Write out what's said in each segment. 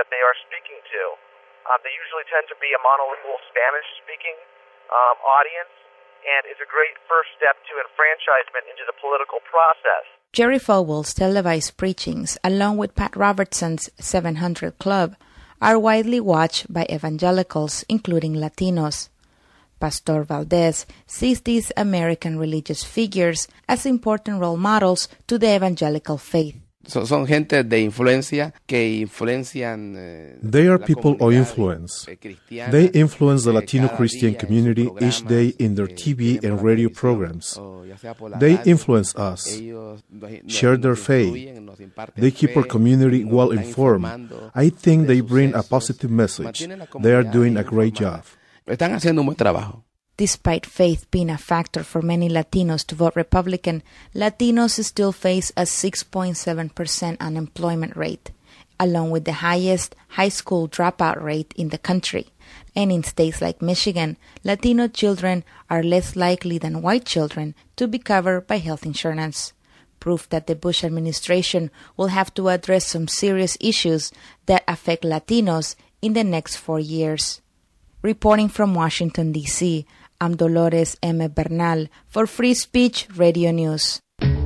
that they are speaking to. They usually tend to be a monolingual Spanish-speaking audience, and is a great first step to enfranchisement into the political process. Jerry Falwell's televised preachings, along with Pat Robertson's 700 Club, are widely watched by evangelicals, including Latinos. Pastor Valdez sees these American religious figures as important role models to the evangelical faith. Son gente de influencia que influencian. They are people of influence. They influence the Latino Christian community each day in their TV and radio programs. They influence us, share their faith. They keep our community well informed. I think they bring a positive message. They are doing a great job. Están haciendo un buen trabajo. Despite faith being a factor for many Latinos to vote Republican, Latinos still face a 6.7% unemployment rate, along with the highest high school dropout rate in the country. And in states like Michigan, Latino children are less likely than white children to be covered by health insurance. Proof that the Bush administration will have to address some serious issues that affect Latinos in the next 4 years. Reporting from Washington, D.C., I'm Dolores M. Bernal for Free Speech Radio News.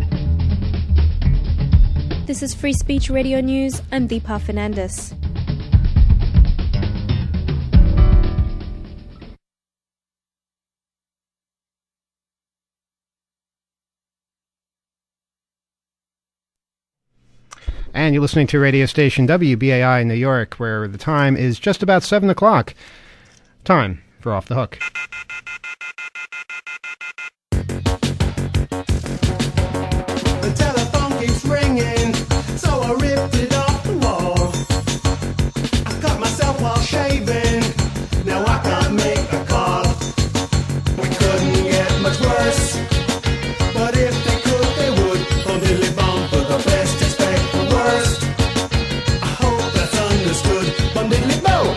This is Free Speech Radio News. I'm Deepa Fernandez. And you're listening to radio station WBAI in New York, where the time is just about 7 o'clock. Time for Off the Hook. The telephone keeps ringing, so I ripped it off the wall. I cut myself while shaving, now I can't make a call. We couldn't get much worse, but if they could, they would. Bon dilly bom for the best, expect the worst. I hope that's understood. Bon diddly bo.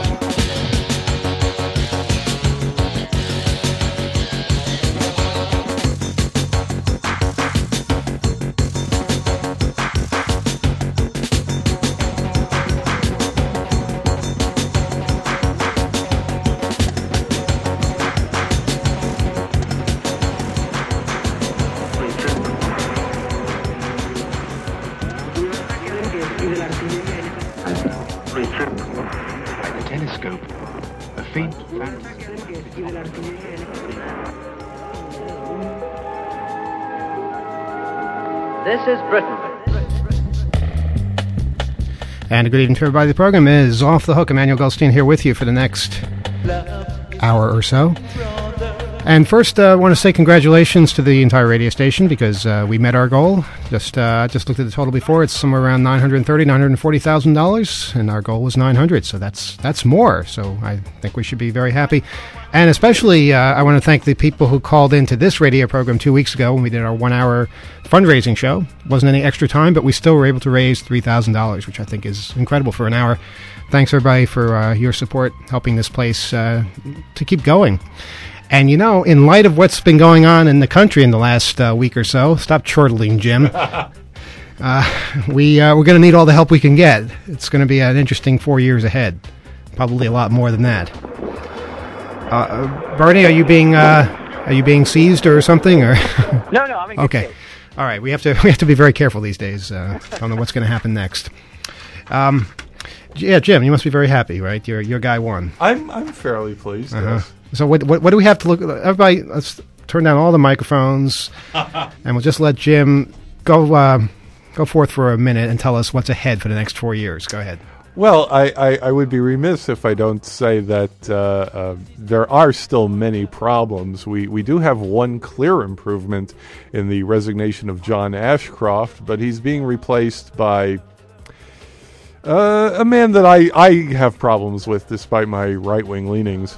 Like a telescope, a faint This is Britain. And a good evening to everybody. The program is Off the Hook. Emmanuel Goldstein here with you for the next hour or so. And first, I want to say congratulations to the entire radio station because we met our goal. Just looked at the total before. It's somewhere around $940,000, and our goal was 900. So that's more. So I think we should be very happy. And especially, I want to thank the people who called into this radio program 2 weeks ago when we did our 1-hour fundraising show. Wasn't any extra time, but we still were able to raise $3,000, which I think is incredible for an hour. Thanks, everybody, for your support, helping this place to keep going. And, you know, in light of what's been going on in the country in the last week or so, stop chortling, Jim. We're going to need all the help we can get. It's going to be an interesting 4 years ahead. Probably a lot more than that. Bernie, are you being seized or something? Or No, I'm in good okay. shape. All right, we have to be very careful these days. Don't know what's going to happen next. Yeah, Jim, you must be very happy, right? Your guy won. I'm fairly pleased. Yes. So what do we have to look? Everybody, let's turn down all the microphones, and we'll just let Jim go forth for a minute and tell us what's ahead for the next 4 years. Go ahead. Well, I would be remiss if I don't say that there are still many problems. We do have one clear improvement in the resignation of John Ashcroft, but he's being replaced by a man that I have problems with despite my right-wing leanings.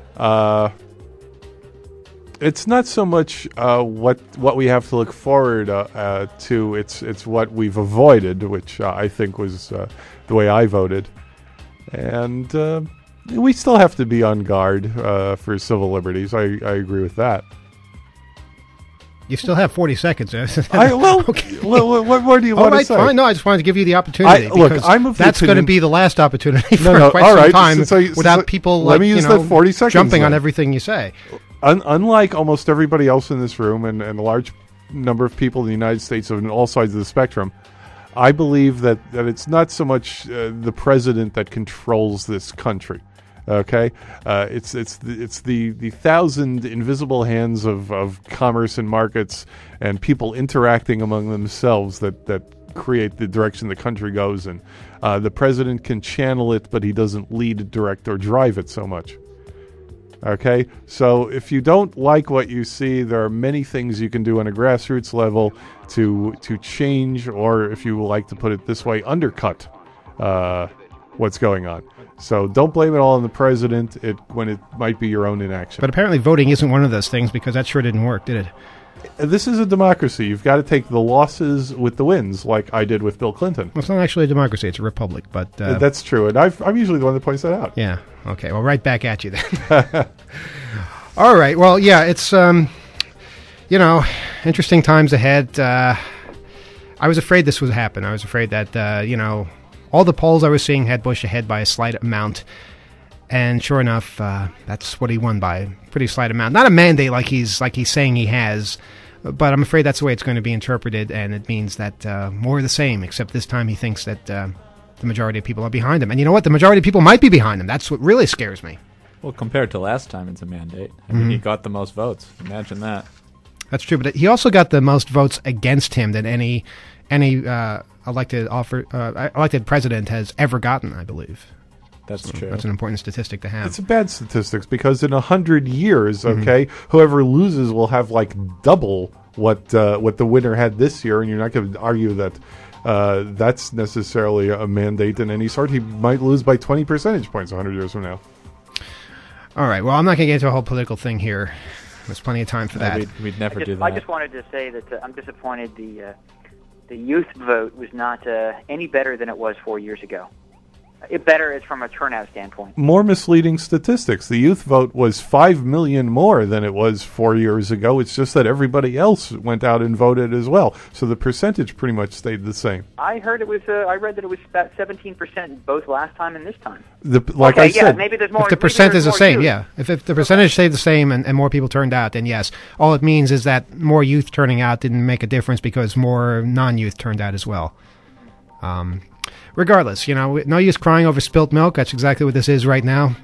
It's not so much what we have to look forward to. It's what we've avoided, which I think was the way I voted. And we still have to be on guard for civil liberties. I agree with that. You still have 40 seconds. Okay. What more do you want to say? Fine. No, I just wanted to give you the opportunity. That's going to be the last opportunity for quite some time without people let me use that 40 seconds jumping on everything you say. Unlike almost everybody else in this room and a large number of people in the United States on all sides of the spectrum, I believe that it's not so much the president that controls this country. Okay, it's the thousand invisible hands of commerce and markets and people interacting among themselves that create the direction the country goes in. The president can channel it, but he doesn't lead, direct, or drive it so much. Okay, so if you don't like what you see, there are many things you can do on a grassroots level to change, or if you would like to put it this way, undercut what's going on. So don't blame it all on the president when it might be your own inaction. But apparently voting isn't one of those things, because that sure didn't work, did it? This is a democracy. You've got to take the losses with the wins, like I did with Bill Clinton. Well, it's not actually a democracy; it's a republic. But that's true, and I'm usually the one that points that out. Yeah. Okay. Well, right back at you then. All right. Well, yeah. It's interesting times ahead. I was afraid this would happen. I was afraid that all the polls I was seeing had Bush ahead by a slight amount. And sure enough, that's what he won by, a pretty slight amount. Not a mandate like he's saying he has, but I'm afraid that's the way it's going to be interpreted, and it means that more of the same, except this time he thinks that the majority of people are behind him. And you know what? The majority of people might be behind him. That's what really scares me. Well, compared to last time, it's a mandate. I mean, he got the most votes. Imagine that. That's true, but he also got the most votes against him than any elected president has ever gotten, I believe. That's true. That's an important statistic to have. It's a bad statistics because in 100 years, whoever loses will have like double what the winner had this year, and you're not going to argue that that's necessarily a mandate in any sort. He might lose by 20 percentage points 100 years from now. All right. Well, I'm not going to get into a whole political thing here. There's plenty of time for that. We'd never do that. I just wanted to say that I'm disappointed the youth vote was not any better than it was 4 years ago. It better is from a turnout standpoint. More misleading statistics. The youth vote was 5 million more than it was 4 years ago. It's just that everybody else went out and voted as well. So the percentage pretty much stayed the same. I heard it was. I read that it was about 17% both last time and this time. I said, maybe there's more. If the percent is the same, youth. yeah. If the percentage stayed the same and more people turned out, then yes. All it means is that more youth turning out didn't make a difference because more non-youth turned out as well. Regardless, no use crying over spilt milk. That's exactly what this is right now.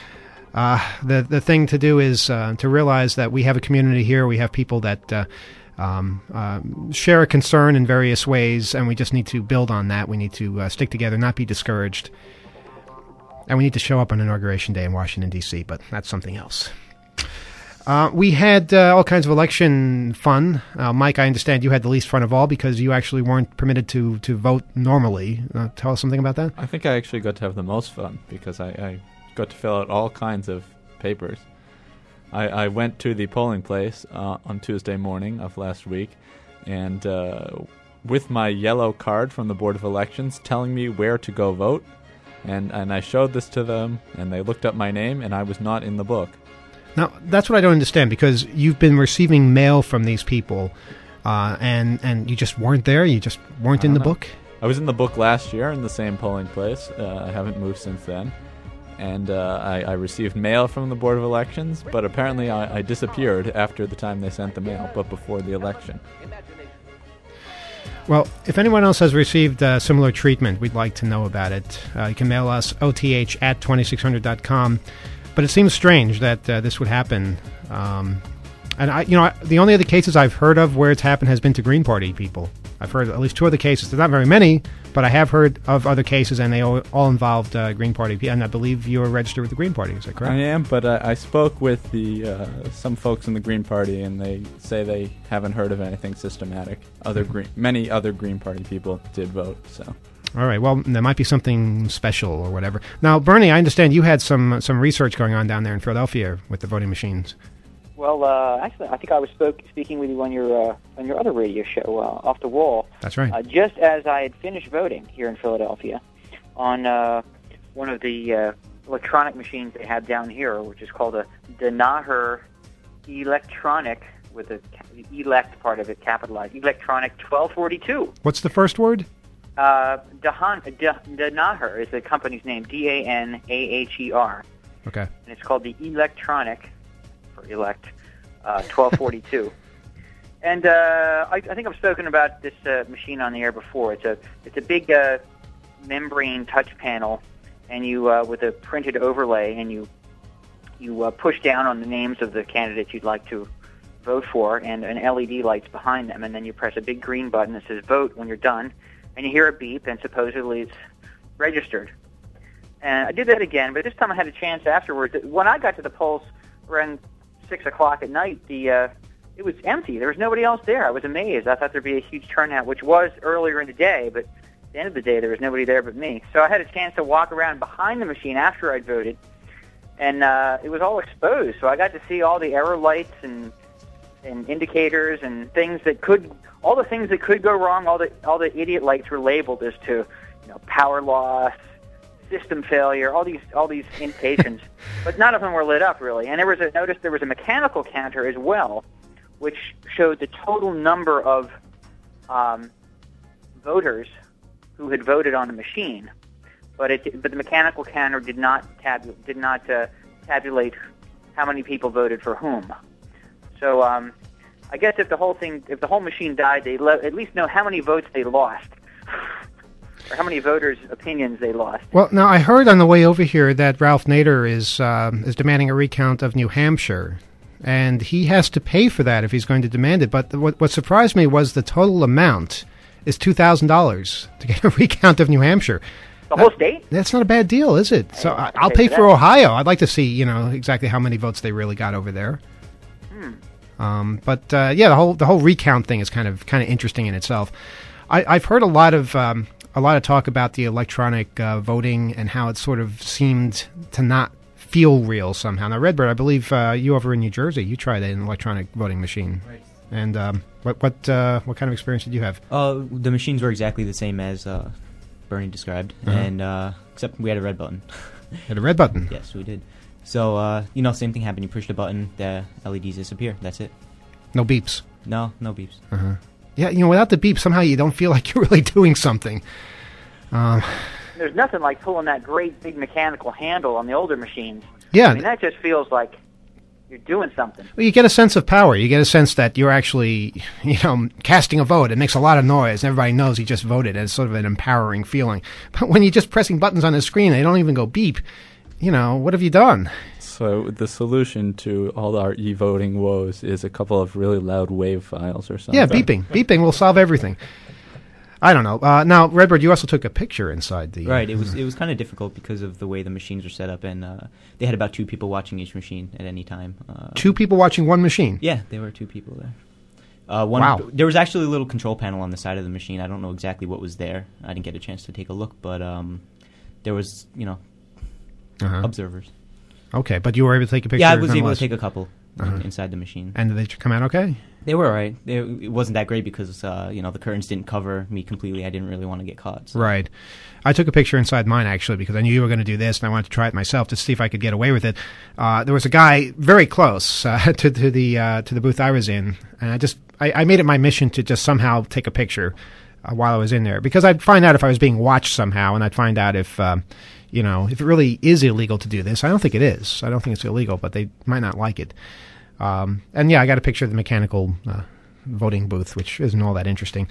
The thing to do is to realize that we have a community here. We have people that share a concern in various ways, and we just need to build on that. We need to stick together, not be discouraged. And we need to show up on Inauguration Day in Washington, D.C., but that's something else. We had all kinds of election fun. Mike, I understand you had the least fun of all because you actually weren't permitted to vote normally. Tell us something about that. I think I actually got to have the most fun because I got to fill out all kinds of papers. I went to the polling place on Tuesday morning of last week, and with my yellow card from the Board of Elections telling me where to go vote, and I showed this to them, and they looked up my name, and I was not in the book. Now, that's what I don't understand, because you've been receiving mail from these people, and you just weren't there? You just weren't in the book? I was in the book last year in the same polling place. I haven't moved since then. And I received mail from the Board of Elections, but apparently I disappeared after the time they sent the mail, but before the election. Well, if anyone else has received similar treatment, we'd like to know about it. You can mail us oth@2600.com. But it seems strange that this would happen. And the only other cases I've heard of where it's happened has been to Green Party people. I've heard at least 2 other cases. There's not very many, but I have heard of other cases, and they all involved Green Party people. And I believe you're registered with the Green Party. Is that correct? I am, but I spoke with some folks in the Green Party, and they say they haven't heard of anything systematic. Many other Green Party people did vote, so... All right. Well, there might be something special or whatever. Now, Bernie, I understand you had some research going on down there in Philadelphia with the voting machines. Well, actually, I think I was speaking with you on your other radio show, Off the Wall. That's right. Just as I had finished voting here in Philadelphia on one of the electronic machines they have down here, which is called the Danaher Electronic with the elect part of it capitalized. Electronic 1242. What's the first word? Danaher is the company's name, Danaher. Okay. And it's called the Electronic, for elect, 1242. And I think I've spoken about this machine on the air before. It's a big membrane touch panel, and you with a printed overlay, and you push down on the names of the candidates you'd like to vote for, and an LED light's behind them, and then you press a big green button that says vote when you're done, and you hear a beep, and supposedly it's registered. And I did that again, but this time I had a chance afterwards. When I got to the polls around 6 o'clock at night, it was empty. There was nobody else there. I was amazed. I thought there'd be a huge turnout, which was earlier in the day, but at the end of the day there was nobody there but me. So I had a chance to walk around behind the machine after I'd voted, and it was all exposed. So I got to see all the error lights and indicators and things that could, all the things that could go wrong. All the idiot lights were labeled as to, power loss, system failure, all these indications, but none of them were lit up really. And there was a mechanical counter as well, which showed the total number of voters who had voted on the machine, but the mechanical counter did not tabulate how many people voted for whom. So I guess if the whole machine died, they'd at least know how many votes they lost, or how many voters' opinions they lost. Well, now I heard on the way over here that Ralph Nader is demanding a recount of New Hampshire, and he has to pay for that if he's going to demand it. But what surprised me was the total amount is $2,000 to get a recount of New Hampshire. The whole state? That's not a bad deal, is it? So I'll pay for Ohio. I'd like to see, exactly how many votes they really got over there. But the whole recount thing is kind of interesting in itself. I've heard a lot of talk about the electronic voting and how it sort of seemed to not feel real somehow. Now, Redbird, I believe you over in New Jersey, you tried an electronic voting machine. Right. And what kind of experience did you have? The machines were exactly the same as Bernie described, and except we had a red button. Had a red button? Yes, we did. So, same thing happened. You push the button, the LEDs disappear. That's it. No beeps? No beeps. Uh-huh. Yeah, without the beep, somehow you don't feel like you're really doing something. There's nothing like pulling that great big mechanical handle on the older machines. Yeah. I mean, that just feels like you're doing something. Well, you get a sense of power. You get a sense that you're actually, casting a vote. It makes a lot of noise. Everybody knows you just voted. It's sort of an empowering feeling. But when you're just pressing buttons on the screen, they don't even go beep. What have you done? So the solution to all our e-voting woes is a couple of really loud wave files or something. Yeah, beeping. Beeping will solve everything. I don't know. Now, Redbird, you also took a picture inside the... Right. It was kind of difficult because of the way the machines are set up, and they had about 2 people watching each machine at any time. 2 people watching one machine? Yeah, there were 2 people there. Wow. There was actually a little control panel on the side of the machine. I don't know exactly what was there. I didn't get a chance to take a look, but there was, observers. Okay, but you were able to take a picture? Yeah, I was able to take a couple inside the machine. And did they come out okay? They were all right. It wasn't that great because, the curtains didn't cover me completely. I didn't really want to get caught. So. Right. I took a picture inside mine, actually, because I knew you were going to do this, and I wanted to try it myself to see if I could get away with it. There was a guy very close to the booth I was in, and I made it my mission to just somehow take a picture while I was in there, because I'd find out if I was being watched somehow, and I'd find out if it really is illegal to do this. I don't think it is. I don't think it's illegal, but they might not like it. I got a picture of the mechanical voting booth, which isn't all that interesting.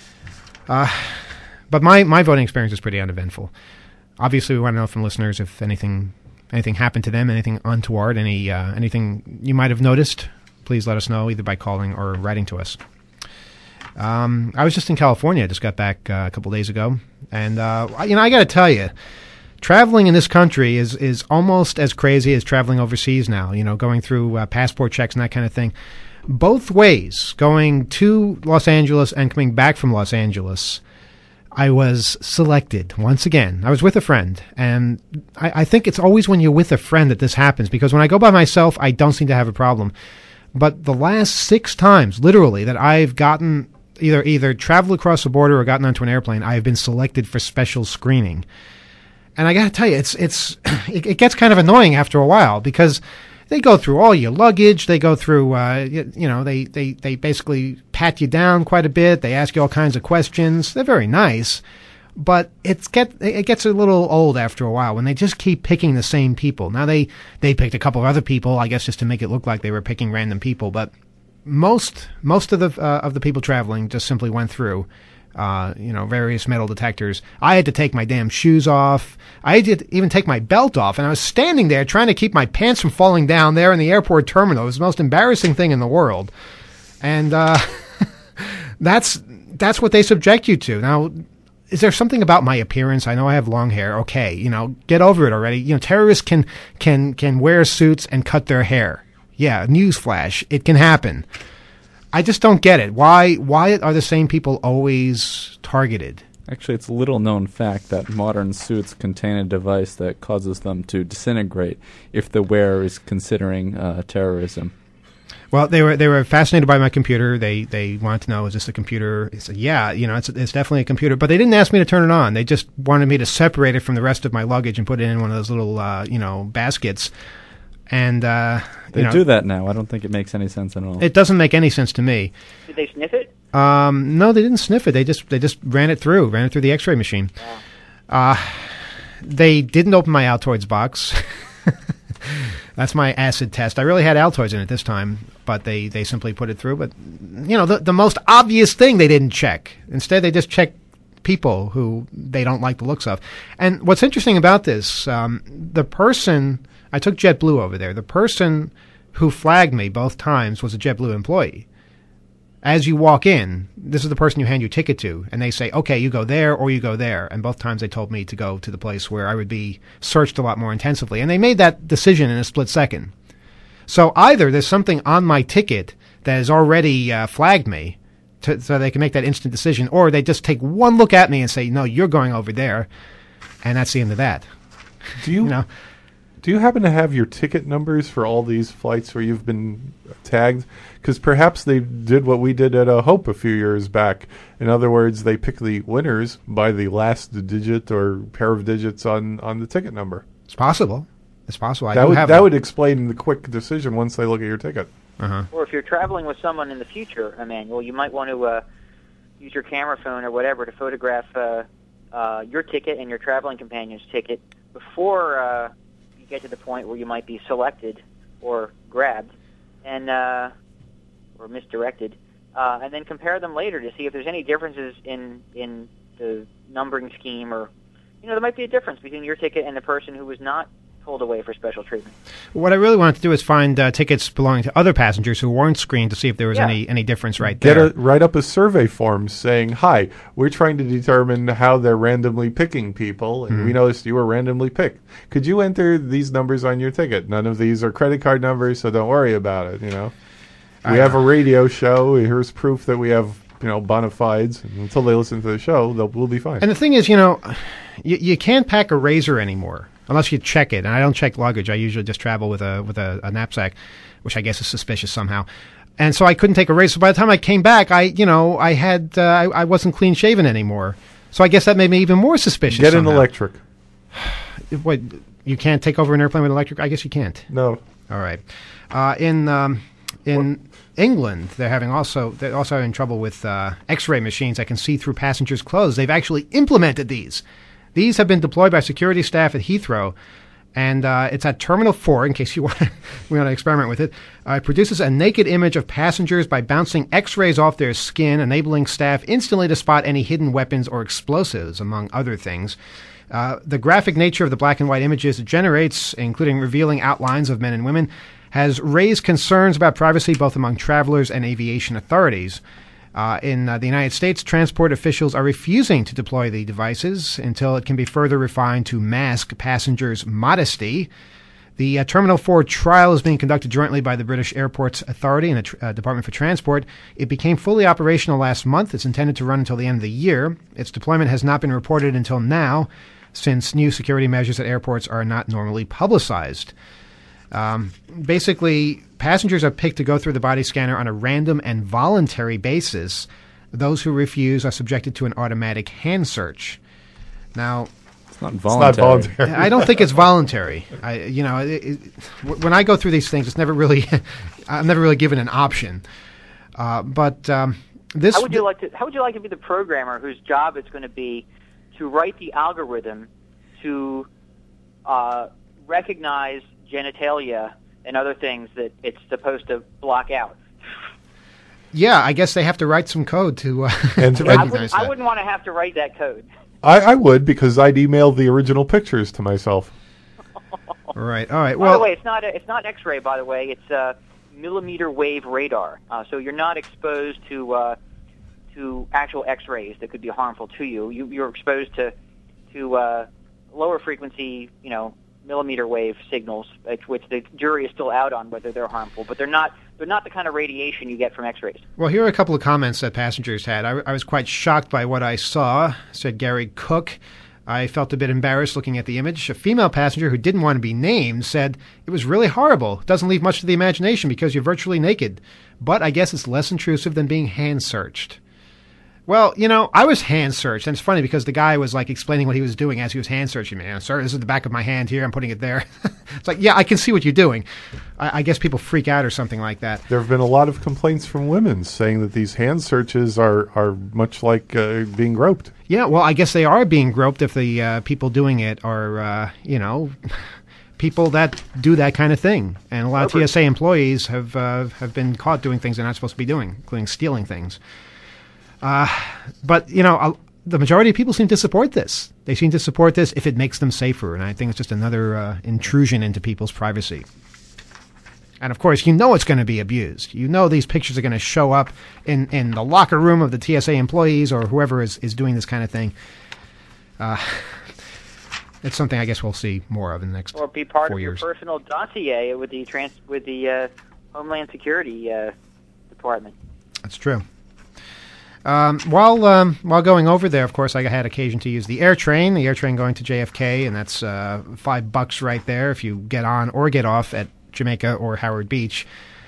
But my voting experience is pretty uneventful. Obviously, we want to know from listeners if anything happened to them, anything untoward, anything you might have noticed. Please let us know either by calling or writing to us. I was just in California. I just got back a couple days ago, and I got to tell you, traveling in this country is almost as crazy as traveling overseas now, going through passport checks and that kind of thing. Both ways, going to Los Angeles and coming back from Los Angeles, I was selected once again. I was with a friend, and I think it's always when you're with a friend that this happens, because when I go by myself, I don't seem to have a problem. But the last 6 times, literally, that I've gotten either traveled across the border or gotten onto an airplane, I have been selected for special screening. And I got to tell you, it gets kind of annoying after a while, because They go through all your luggage. They go through, they basically pat you down quite a bit. They ask you all kinds of questions. They're very nice. But it gets a little old after a while when they just keep picking the same people. Now, they picked a couple of other people, I guess, just to make it look like they were picking random people. But most of the people traveling just simply went through, various metal detectors. I had to take my damn shoes off. I had to even take my belt off. And I was standing there trying to keep my pants from falling down there in the airport terminal. It was the most embarrassing thing in the world. And that's what they subject you to. Now, is there something about my appearance? I know I have long hair. Okay, get over it already. Terrorists can wear suits and cut their hair. Yeah, newsflash, it can happen. I just don't get it. Why are the same people always targeted? Actually, it's a little-known fact that modern suits contain a device that causes them to disintegrate if the wearer is considering terrorism. Well, they were fascinated by my computer. They wanted to know, is this a computer? I said, yeah, it's definitely a computer. But they didn't ask me to turn it on. They just wanted me to separate it from the rest of my luggage and put it in one of those little, baskets. And they do that now. I don't think it makes any sense at all. It doesn't make any sense to me. Did they sniff it? No, they didn't sniff it. They just ran it through the X-ray machine. Wow. They didn't open my Altoids box. That's my acid test. I really had Altoids in it this time, but they simply put it through. But, the most obvious thing they didn't check. Instead, they just checked people who they don't like the looks of. And what's interesting about this, the person, I took JetBlue over there. The person who flagged me both times was a JetBlue employee. As you walk in, this is the person you hand your ticket to, and they say, okay, you go there or you go there. And both times they told me to go to the place where I would be searched a lot more intensively. And they made that decision in a split second. So either there's something on my ticket that has already flagged me so they can make that instant decision, or they just take one look at me and say, no, you're going over there. And that's the end of that. Do you happen to have your ticket numbers for all these flights where you've been tagged? Because perhaps they did what we did at Hope a few years back. In other words, they pick the winners by the last digit or pair of digits on the ticket number. It's possible. It's possible. That would explain the quick decision once they look at your ticket. Uh-huh. Or if you're traveling with someone in the future, Emmanuel, you might want to use your camera phone or whatever to photograph your ticket and your traveling companion's ticket before you get to the point where you might be selected or grabbed and or misdirected, and then compare them later to see if there's any differences in the numbering scheme, or there might be a difference between your ticket and the person who was not pulled away for special treatment. What I really wanted to do is find tickets belonging to other passengers who weren't screened to see if there was any difference right there. Write up a survey form saying, hi, we're trying to determine how they're randomly picking people, and we noticed you were randomly picked. Could you enter these numbers on your ticket? None of these are credit card numbers, so don't worry about it, We have a radio show. Here's proof that we have, bona fides. And until they listen to the show, we'll be fine. And the thing is, you can't pack a razor anymore unless you check it. And I don't check luggage. I usually just travel with a knapsack, which I guess is suspicious somehow. And so I couldn't take a razor. So by the time I came back, I wasn't clean shaven anymore. So I guess that made me even more suspicious. Get an electric. What? You can't take over an airplane with electric? I guess you can't. No. All right. In England, they're also having trouble with X-ray machines that can see through passengers' clothes. They've actually implemented these. These have been deployed by security staff at Heathrow, and it's at Terminal 4, in case we want to experiment with it. It produces a naked image of passengers by bouncing X-rays off their skin, enabling staff instantly to spot any hidden weapons or explosives, among other things. The graphic nature of the black and white images it generates, including revealing outlines of men and women, has raised concerns about privacy both among travelers and aviation authorities. In the United States, transport officials are refusing to deploy the devices until it can be further refined to mask passengers' modesty. The Terminal 4 trial is being conducted jointly by the British Airports Authority and the Department for Transport. It became fully operational last month. It's intended to run until the end of the year. Its deployment has not been reported until now, since new security measures at airports are not normally publicized. Basically, passengers are picked to go through the body scanner on a random and voluntary basis. Those who refuse are subjected to an automatic hand search. Now, It's not voluntary. I don't think it's voluntary. When I go through these things, it's never really. I'm never really given an option. But this. How would you like to be the programmer whose job it's going to be to write the algorithm to recognize genitalia and other things that it's supposed to block out? Yeah, I guess they have to write some code to recognize that. I wouldn't want to have to write that code. I would, because I'd email the original pictures to myself. Right. All right. By the way, it's not X-ray. By the way, it's millimeter wave radar. So you're not exposed to actual X-rays that could be harmful to you. You're exposed to lower frequency, millimeter wave signals, which the jury is still out on whether they're harmful. But they're not the kind of radiation you get from X-rays. Well, here are a couple of comments that passengers had. I was quite shocked by what I saw, said Gary Cook. I felt a bit embarrassed looking at the image. A female passenger who didn't want to be named said, it was really horrible. It doesn't leave much to the imagination because you're virtually naked. But I guess it's less intrusive than being hand-searched. Well, I was hand-searched, and it's funny because the guy was, explaining what he was doing as he was hand-searching me. Sir, this is the back of my hand here. I'm putting it there. It's like, yeah, I can see what you're doing. I guess people freak out or something like that. There have been a lot of complaints from women saying that these hand searches are much like being groped. Yeah, well, I guess they are being groped if the people doing it are, people that do that kind of thing. And a lot of TSA employees have been caught doing things they're not supposed to be doing, including stealing things. But, the majority of people seem to support this. They seem to support this if it makes them safer, and I think it's just another intrusion into people's privacy. And, of course, it's going to be abused. These pictures are going to show up in the locker room of the TSA employees or whoever is doing this kind of thing. It's something I guess we'll see more of in the next 4 years. Or be part of your personal dossier with the Homeland Security Department. That's true. While going over there, of course, I had occasion to use the air train going to JFK, and that's $5 right there if you get on or get off at Jamaica or Howard Beach.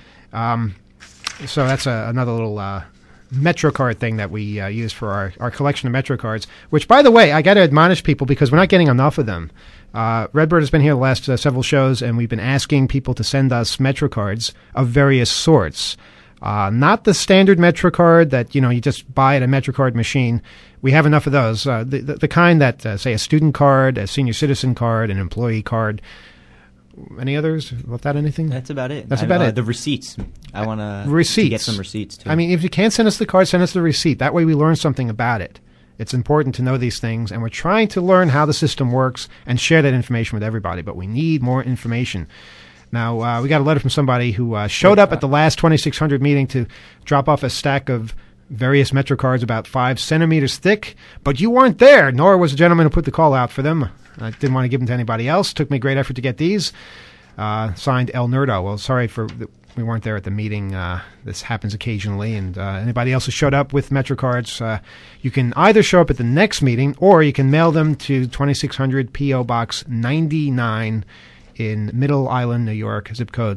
So that's another little MetroCard thing that we use for our collection of MetroCards, which, by the way, I got to admonish people because we're not getting enough of them. Redbird has been here the last several shows, and we've been asking people to send us MetroCards of various sorts. Not the standard MetroCard that, you just buy at a MetroCard machine. We have enough of those. The kind that, say, a student card, a senior citizen card, an employee card. Any others? Left out anything? That's about it. That's about it. The receipts. I want to get some receipts, too. I mean, if you can't send us the card, send us the receipt. That way we learn something about it. It's important to know these things, and we're trying to learn how the system works and share that information with everybody, but we need more information. Now, we got a letter from somebody who showed up at the last 2600 meeting to drop off a stack of various MetroCards about 5 centimeters thick, but you weren't there, nor was the gentleman who put the call out for them. I didn't want to give them to anybody else. Took me great effort to get these. Signed El Nerdo. Well, sorry we weren't there at the meeting. This happens occasionally, and anybody else who showed up with MetroCards, you can either show up at the next meeting, or you can mail them to 2600 P.O. Box 99 in Middle Island, New York, zip code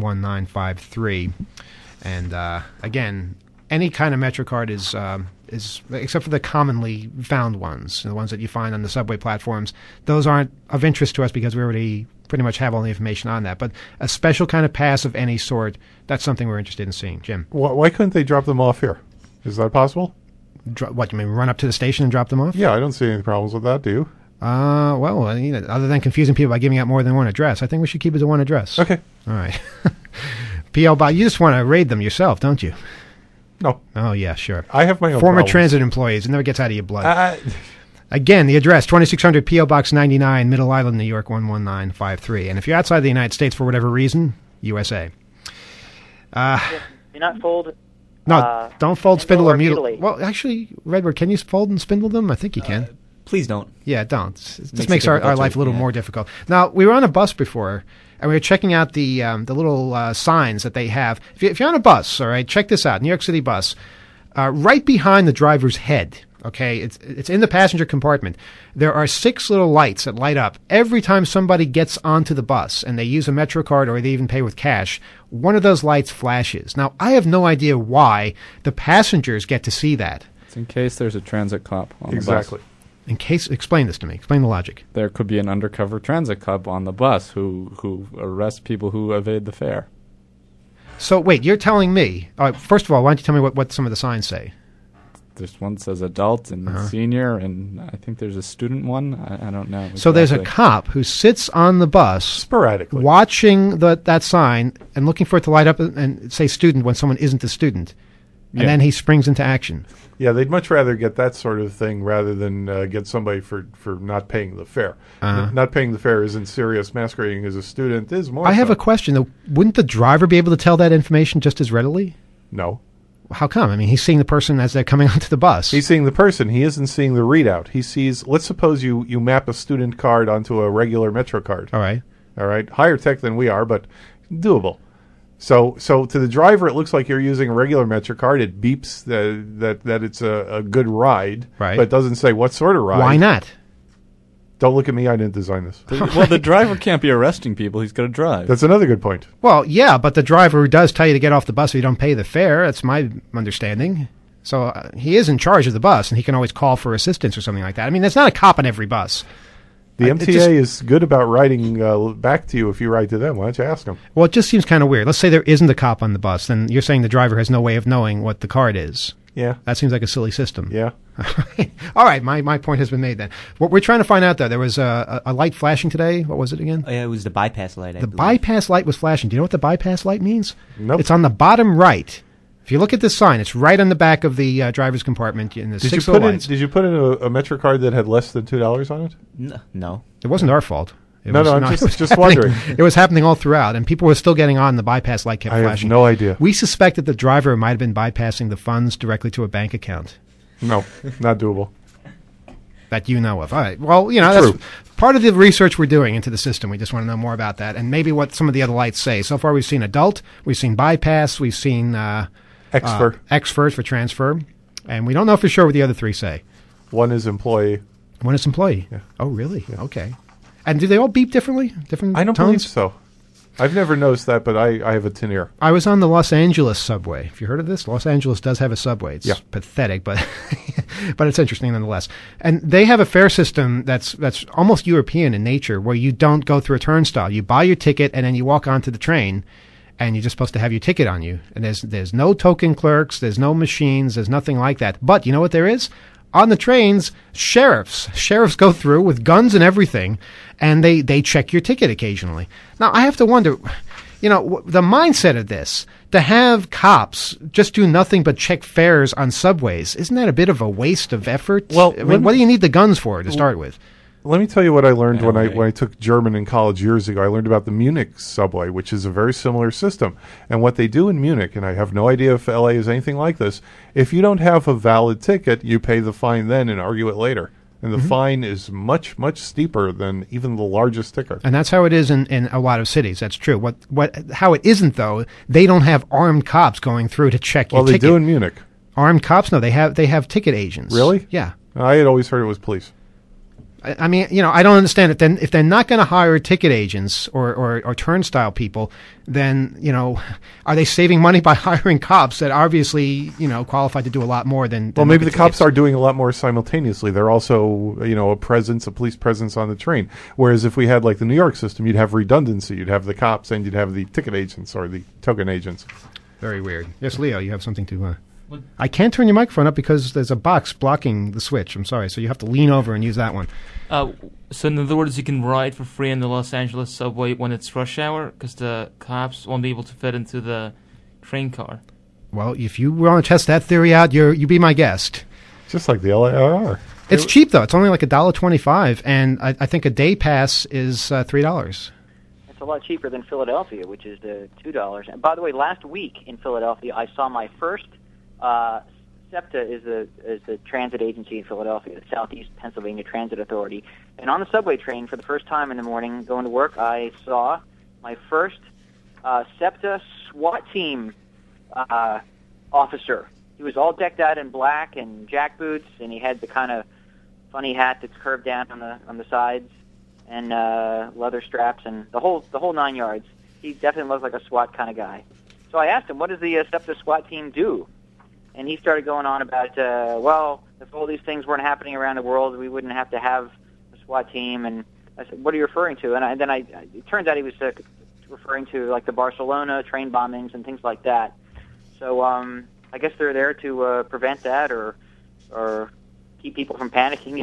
11953. And again, any kind of MetroCard is except for the commonly found ones, the ones that you find on the subway platforms. Those aren't of interest to us because we already pretty much have all the information on that. But a special kind of pass of any sort, that's something we're interested in seeing. Jim? Why couldn't they drop them off here? Is that possible? What, you mean run up to the station and drop them off? Yeah, I don't see any problems with that, do you? Well, other than confusing people by giving out more than one address, I think we should keep it to one address. Okay. All right. P.O. Box, you just want to raid them yourself, don't you? No. Oh, yeah, sure. I have my own Former problems. transit employees. It never gets out of your blood. Again, the address, 2600 P.O. Box 99, Middle Island, New York, 11953. And if you're outside the United States for whatever reason, USA. Do not fold... No, don't fold, spindle, or mutilate. Well, actually, Redbird, can you fold and spindle them? I think you can. Please don't. Yeah, don't. This makes our life a little more difficult. Now, we were on a bus before, and we were checking out the little signs that they have. If you're on a bus, all right, check this out. New York City bus. Right behind the driver's head, okay, it's in the passenger compartment. There are 6 little lights that light up every time somebody gets onto the bus and they use a MetroCard or they even pay with cash. One of those lights flashes. Now, I have no idea why the passengers get to see that. It's in case there's a transit cop on exactly. the bus. Explain this to me. Explain the logic. There could be an undercover transit cop on the bus who arrests people who evade the fare. So wait, you're telling me? First of all, why don't you tell me what some of the signs say? There's one that says adult and senior, and I think there's a student one. I don't know. Exactly. So there's a cop who sits on the bus sporadically, watching that sign and looking for it to light up and say student when someone isn't a student. And then he springs into action. Yeah, they'd much rather get that sort of thing rather than get somebody for not paying the fare. Not paying the fare isn't serious. Masquerading as a student is more. I have a question, though. Wouldn't the driver be able to tell that information just as readily? No. How come? I mean, he's seeing the person as they're coming onto the bus. He's seeing the person. He isn't seeing the readout. He sees, let's suppose you map a student card onto a regular Metro card. All right. Higher tech than we are, but doable. So to the driver, it looks like you're using a regular Metro card. It beeps that it's a good ride, right? But it doesn't say what sort of ride. Why not? Don't look at me. I didn't design this. Well, the driver can't be arresting people. He's got to drive. That's another good point. Well, yeah, but the driver does tell you to get off the bus if you don't pay the fare. That's my understanding. So he is in charge of the bus, and he can always call for assistance or something like that. I mean, there's not a cop on every bus. The MTA is good about writing back to you if you write to them. Why don't you ask them? Well, it just seems kind of weird. Let's say there isn't a cop on the bus. Then you're saying the driver has no way of knowing what the card is. Yeah. That seems like a silly system. Yeah. All right. My point has been made then. What we're trying to find out, though, there was a light flashing today. What was it again? Oh, yeah, it was the bypass light, I believe. Bypass light was flashing. Do you know what the bypass light means? Nope. It's on the bottom right. If you look at this sign, it's right on the back of the driver's compartment in the six lights. Did you put in a Metro card that had less than $2 on it? No. It wasn't our fault. I'm just wondering. It was happening all throughout, and people were still getting on. The bypass light kept flashing. I have no idea. We suspect that the driver might have been bypassing the funds directly to a bank account. No, not doable. That you know of. All right. Well, that's part of the research we're doing into the system. We just want to know more about that, and maybe what some of the other lights say. So far, we've seen adult, we've seen bypass, we've seen expert for transfer, and we don't know for sure what the other three say. One is employee. Yeah. Oh, really? Yeah. Okay. And do they all beep differently? I don't believe so. I've never noticed that, but I have a tin ear. I was on the Los Angeles subway. Have you heard of this? Los Angeles does have a subway. It's pathetic, but but it's interesting nonetheless. And they have a fare system that's almost European in nature, where you don't go through a turnstile. You buy your ticket, and then you walk onto the train, and you're just supposed to have your ticket on you. And there's no token clerks, there's no machines, there's nothing like that. But you know what there is? On the trains, sheriffs go through with guns and everything, and they check your ticket occasionally. Now, I have to wonder, the mindset of this, to have cops just do nothing but check fares on subways, isn't that a bit of a waste of effort? Well, what do you need the guns for to start with? Let me tell you what I learned when I took German in college years ago. I learned about the Munich subway, which is a very similar system. And what they do in Munich, and I have no idea if LA is anything like this, if you don't have a valid ticket, you pay the fine then and argue it later. And the fine is much, much steeper than even the largest ticket. And that's how it is in a lot of cities. That's true. How it isn't, though, they don't have armed cops going through to check your ticket. Well, they do in Munich. Armed cops? No, they have ticket agents. Really? Yeah. I had always heard it was police. I mean, I don't understand it. Then, if they're not going to hire ticket agents or turnstile people, then are they saving money by hiring cops that obviously qualified to do a lot more than? Well, maybe the cops are doing a lot more simultaneously. They're also a police presence on the train. Whereas if we had like the New York system, you'd have redundancy. You'd have the cops and you'd have the ticket agents or the token agents. Very weird. Yes, Leo, you have something to. I can't turn your microphone up because there's a box blocking the switch. I'm sorry, so you have to lean over and use that one. So in other words, you can ride for free in the Los Angeles subway when it's rush hour because the cops won't be able to fit into the train car. Well, if you want to test that theory out, you be my guest. Just like the LARR. It's cheap, though. It's only like $1.25, and I think a day pass is $3. It's a lot cheaper than Philadelphia, which is the $2. And by the way, last week in Philadelphia, I saw my first... SEPTA is the transit agency in Philadelphia, the Southeast Pennsylvania Transit Authority. And on the subway train, for the first time in the morning going to work, I saw my first SEPTA SWAT team officer. He was all decked out in black and jack boots, and he had the kind of funny hat that's curved down on the sides, and leather straps, and the whole 9 yards. He definitely looked like a SWAT kind of guy. So I asked him, what does the SEPTA SWAT team do? And he started going on about, if all these things weren't happening around the world, we wouldn't have to have a SWAT team. And I said, what are you referring to? And then it turns out he was referring to like the Barcelona train bombings and things like that. So I guess they're there to prevent that or keep people from panicking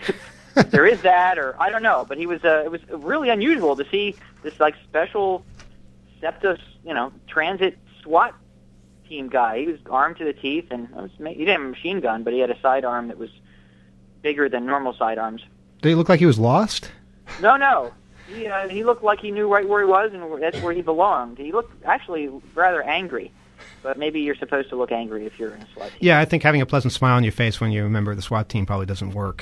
if there is that, or I don't know. But it was really unusual to see this like special SEPTA, transit SWAT team guy. He was armed to the teeth, and he didn't have a machine gun, but he had a sidearm that was bigger than normal sidearms. Did he look like he was lost? No. He looked like he knew right where he was, and that's where he belonged. He looked actually rather angry, but maybe you're supposed to look angry if you're in a SWAT team. Yeah, I think having a pleasant smile on your face when you remember the SWAT team probably doesn't work.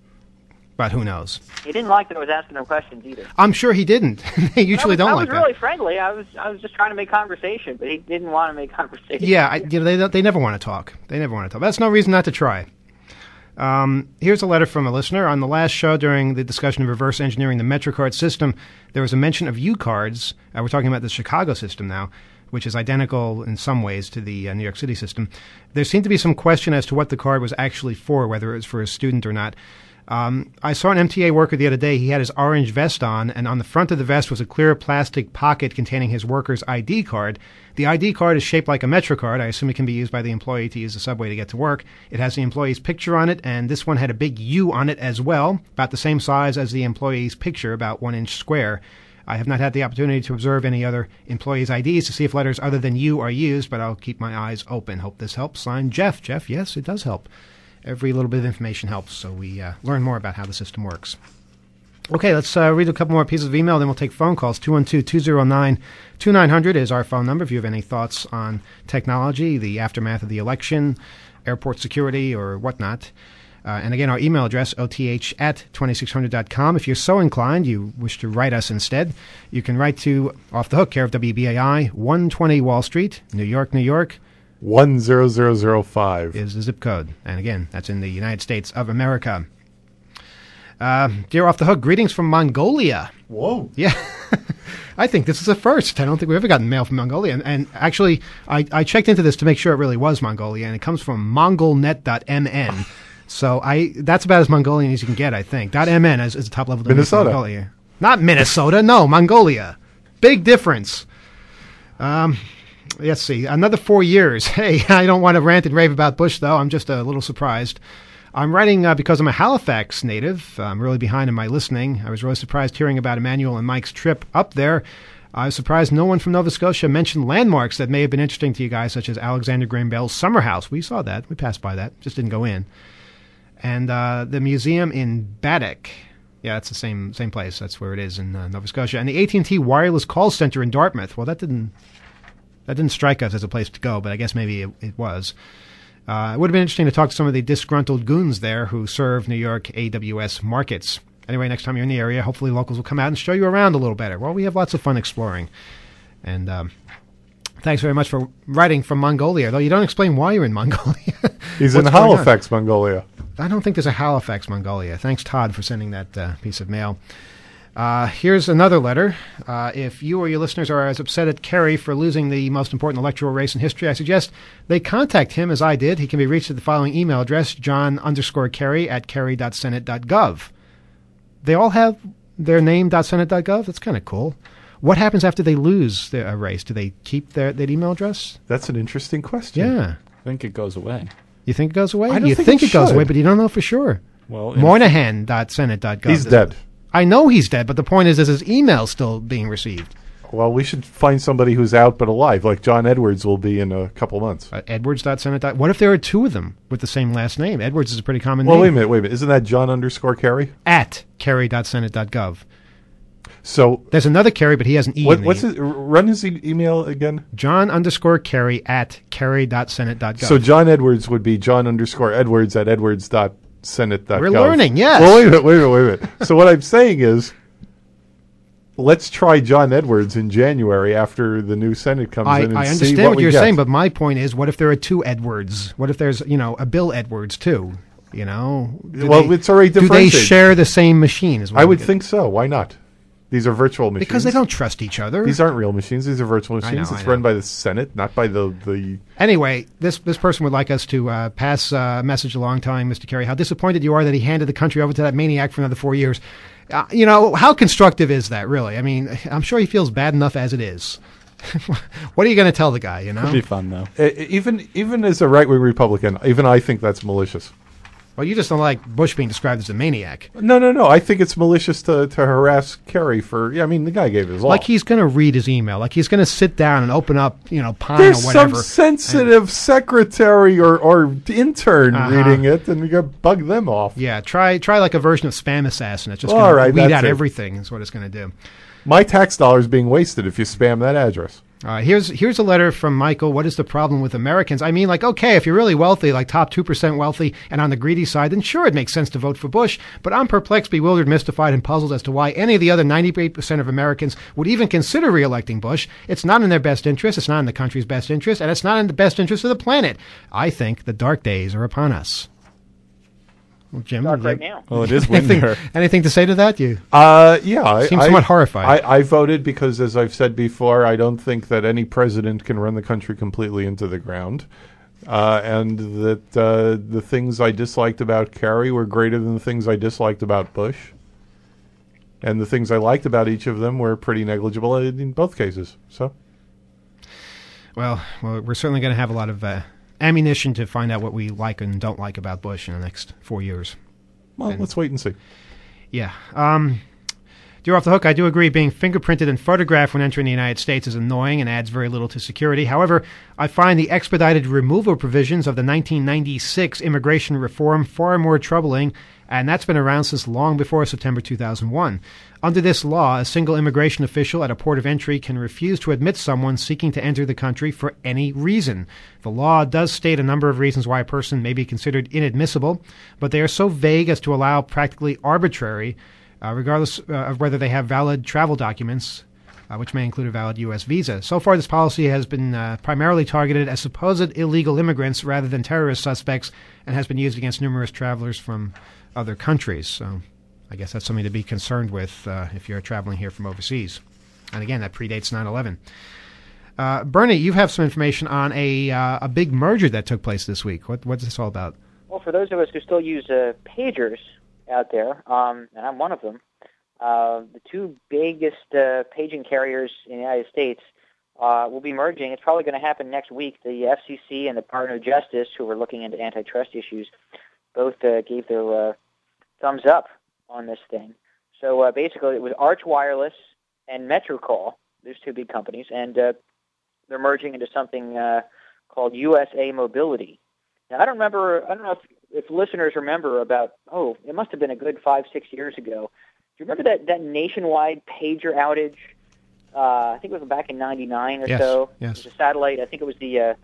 But who knows? He didn't like that I was asking him questions either. I'm sure he didn't. They usually don't like that. I was really friendly. I was just trying to make conversation, but he didn't want to make conversation. Yeah, they never want to talk. They never want to talk. That's no reason not to try. Here's a letter from a listener. On the last show during the discussion of reverse engineering the MetroCard system, there was a mention of U-cards. We're talking about the Chicago system now, which is identical in some ways to the New York City system. There seemed to be some question as to what the card was actually for, whether it was for a student or not. I saw an MTA worker the other day. He had his orange vest on, and on the front of the vest was a clear plastic pocket containing his worker's ID card. The ID card is shaped like a MetroCard. I assume it can be used by the employee to use the subway to get to work. It has the employee's picture on it, and this one had a big U on it as well, about the same size as the employee's picture, about 1 inch square. I have not had the opportunity to observe any other employees' IDs to see if letters other than U are used, but I'll keep my eyes open. Hope this helps. Signed, Jeff. Jeff, yes, it does help. Every little bit of information helps, so we learn more about how the system works. Okay, let's read a couple more pieces of email, then we'll take phone calls. 212-209-2900 is our phone number if you have any thoughts on technology, the aftermath of the election, airport security, or whatnot. And again, our email address, oth@2600.com. If you're so inclined, you wish to write us instead, you can write to Off the Hook, care of WBAI, 120 Wall Street, New York, New York. 10005 is the zip code. And again, that's in the United States of America. Dear Off the Hook, greetings from Mongolia. Whoa. Yeah. I think this is a first. I don't think we've ever gotten mail from Mongolia. And actually, I checked into this to make sure it really was Mongolia, and it comes from mongolnet.mn. So that's about as Mongolian as you can get, I think. .mn is the top level. Minnesota. Mongolia. Not Minnesota, no, Mongolia. Big difference. Let's see, another 4 years. Hey, I don't want to rant and rave about Bush, though. I'm just a little surprised. I'm writing because I'm a Halifax native. I'm really behind in my listening. I was really surprised hearing about Emmanuel and Mike's trip up there. I was surprised no one from Nova Scotia mentioned landmarks that may have been interesting to you guys, such as Alexander Graham Bell's summer house. We saw that. We passed by that. Just didn't go in. And the museum in Baddeck. Yeah, it's the same place. That's where it is in Nova Scotia. And the AT&T wireless call center in Dartmouth. Well, that didn't strike us as a place to go, but I guess maybe it was. It would have been interesting to talk to some of the disgruntled goons there who serve New York AWS markets. Anyway, next time you're in the area, hopefully locals will come out and show you around a little better. Well, we have lots of fun exploring. And thanks very much for writing from Mongolia, though you don't explain why you're in Mongolia. He's in Halifax, Mongolia. I don't think there's a Halifax, Mongolia. Thanks, Todd, for sending that piece of mail. Here's another letter. If you or your listeners are as upset at Kerry for losing the most important electoral race in history, I suggest they contact him as I did. He can be reached at the following email address, john_Kerry@kerry.senate.gov. They all have their name.senate.gov? That's kind of cool. What happens after they lose a race? Do they keep that email address? That's an interesting question. Yeah. I think it goes away. You think it goes away? I don't you think it goes away, but you don't know for sure. Well, Moynihan.senate.gov. He's dead. I know he's dead, but the point is his email's still being received. Well, we should find somebody who's out but alive, like John Edwards will be in a couple months. Edwards.senate. What if there are two of them with the same last name? Edwards is a pretty common name. Well, wait a minute. Isn't that John_Kerry? At Kerry.senate.gov. So there's another Kerry, but he has an E in what's his, run his email again? John_Kerry@Kerry.senate.gov. So John Edwards would be John_Edwards@Edwards.senate.gov. We're learning, yes. Well, wait a minute. So what I'm saying is, let's try John Edwards in January after the new Senate comes in and I see understand what you're get. saying, but my point is, what if there are two Edwards? What if there's, a Bill Edwards too? It's already differentiated. Do they share the same machine? I would think so. Why not? These are virtual machines. Because they don't trust each other. These aren't real machines. These are virtual machines. I It's know. run by the Senate, not by the... Anyway, this person would like us to pass a message along telling Mr. Kerry how disappointed you are that he handed the country over to that maniac for another 4 years. How constructive is that, really? I mean, I'm sure he feels bad enough as it is. What are you going to tell the guy, It'd be fun, though. Even as a right-wing Republican, even I think that's malicious. Well, you just don't like Bush being described as a maniac. No. I think it's malicious to harass Kerry for... Yeah, I mean, the guy gave his all. Like he's going to read his email. Like he's going to sit down and open up, Pine There's or whatever. some sensitive secretary or intern reading it, and you got to bug them off. Yeah, try like a version of Spam Assassin. It's just All going right, to weed that's out it. everything is what it's going to do. My tax dollars being wasted if you spam that address. Here's a letter from Michael. What is the problem with Americans? I mean, okay, if you're really wealthy, like top 2% wealthy and on the greedy side, then sure, it makes sense to vote for Bush. But I'm perplexed, bewildered, mystified, and puzzled as to why any of the other 98% of Americans would even consider reelecting Bush. It's not in their best interest. It's not in the country's best interest. And it's not in the best interest of the planet. I think the dark days are upon us. Well, Jim, Dark right now. Well, it is winter. Anything to say to that? You? Yeah. Seem somewhat horrified. I voted because, as I've said before, I don't think that any president can run the country completely into the ground. And that the things I disliked about Kerry were greater than the things I disliked about Bush. And the things I liked about each of them were pretty negligible in both cases. So, Well, we're certainly going to have a lot of ammunition to find out what we like and don't like about Bush in the next 4 years. Well, let's wait and see. Yeah. Dear Off the Hook, I do agree being fingerprinted and photographed when entering the United States is annoying and adds very little to security. However, I find the expedited removal provisions of the 1996 immigration reform far more troubling, and that's been around since long before September 2001. Under this law, a single immigration official at a port of entry can refuse to admit someone seeking to enter the country for any reason. The law does state a number of reasons why a person may be considered inadmissible, but they are so vague as to allow practically arbitrary, regardless of whether they have valid travel documents, which may include a valid U.S. visa. So far, this policy has been primarily targeted at supposed illegal immigrants rather than terrorist suspects and has been used against numerous travelers from other countries. So I guess that's something to be concerned with if you're traveling here from overseas. And again, that predates 9/11. Bernie, you have some information on a big merger that took place this week. What's this all about? Well, for those of us who still use pagers out there, and I'm one of them, the two biggest paging carriers in the United States will be merging. It's probably going to happen next week. The FCC and the Department of Justice, who are looking into antitrust issues, both gave their thumbs up on this thing. So basically it was Arch Wireless and MetroCall, there's two big companies, and they're merging into something called USA Mobility. Now, I don't know if listeners remember it must have been a good 5-6 years ago. Do you remember that nationwide pager outage? I think it was back in '99 or so. Yes. It was a satellite. I think it was the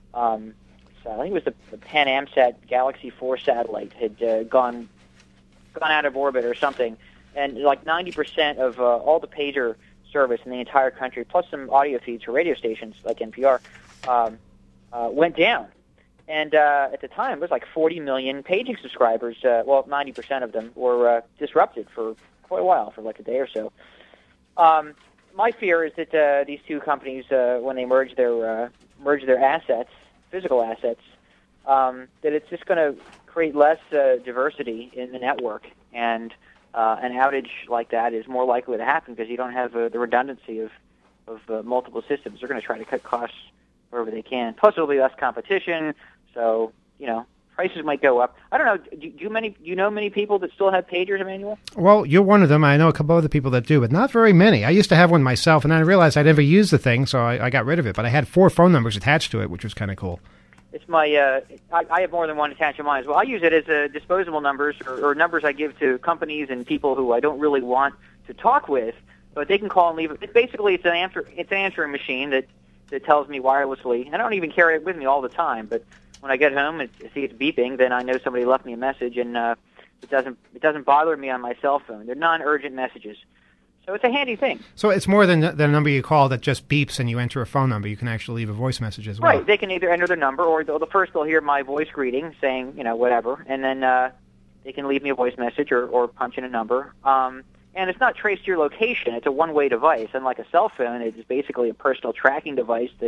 Pan Amsat Galaxy 4 satellite had gone out of orbit or something, and like 90% of all the pager service in the entire country, plus some audio feeds for radio stations like NPR, went down. And at the time, it was like 40 million paging subscribers. 90% of them were disrupted for quite a while, for like a day or so. My fear is that these two companies, when they merge their assets, physical assets, that it's just going to create less diversity in the network, and an outage like that is more likely to happen because you don't have the redundancy of multiple systems. They're going to try to cut costs wherever they can. Plus, there'll be less competition, so prices might go up. I don't know. Do you know many people that still have pagers, Emmanuel? Well, you're one of them. I know a couple other people that do, but not very many. I used to have one myself, and I realized I never used the thing, so I got rid of it. But I had 4 phone numbers attached to it, which was kind of cool. It's my. I have more than one attached to mine as well. I use it as disposable numbers or numbers I give to companies and people who I don't really want to talk with, but they can call and leave it. Basically, it's an answering machine that tells me wirelessly. I don't even carry it with me all the time, but when I get home and see it's beeping, then I know somebody left me a message, and it doesn't bother me on my cell phone. They're non-urgent messages, so it's a handy thing. So it's more than the number you call that just beeps and you enter a phone number. You can actually leave a voice message as well. Right. They can either enter their number, or they'll hear my voice greeting saying whatever, and then they can leave me a voice message or punch in a number. and it's not traced to your location. It's a one-way device, unlike a cell phone. It's basically a personal tracking device that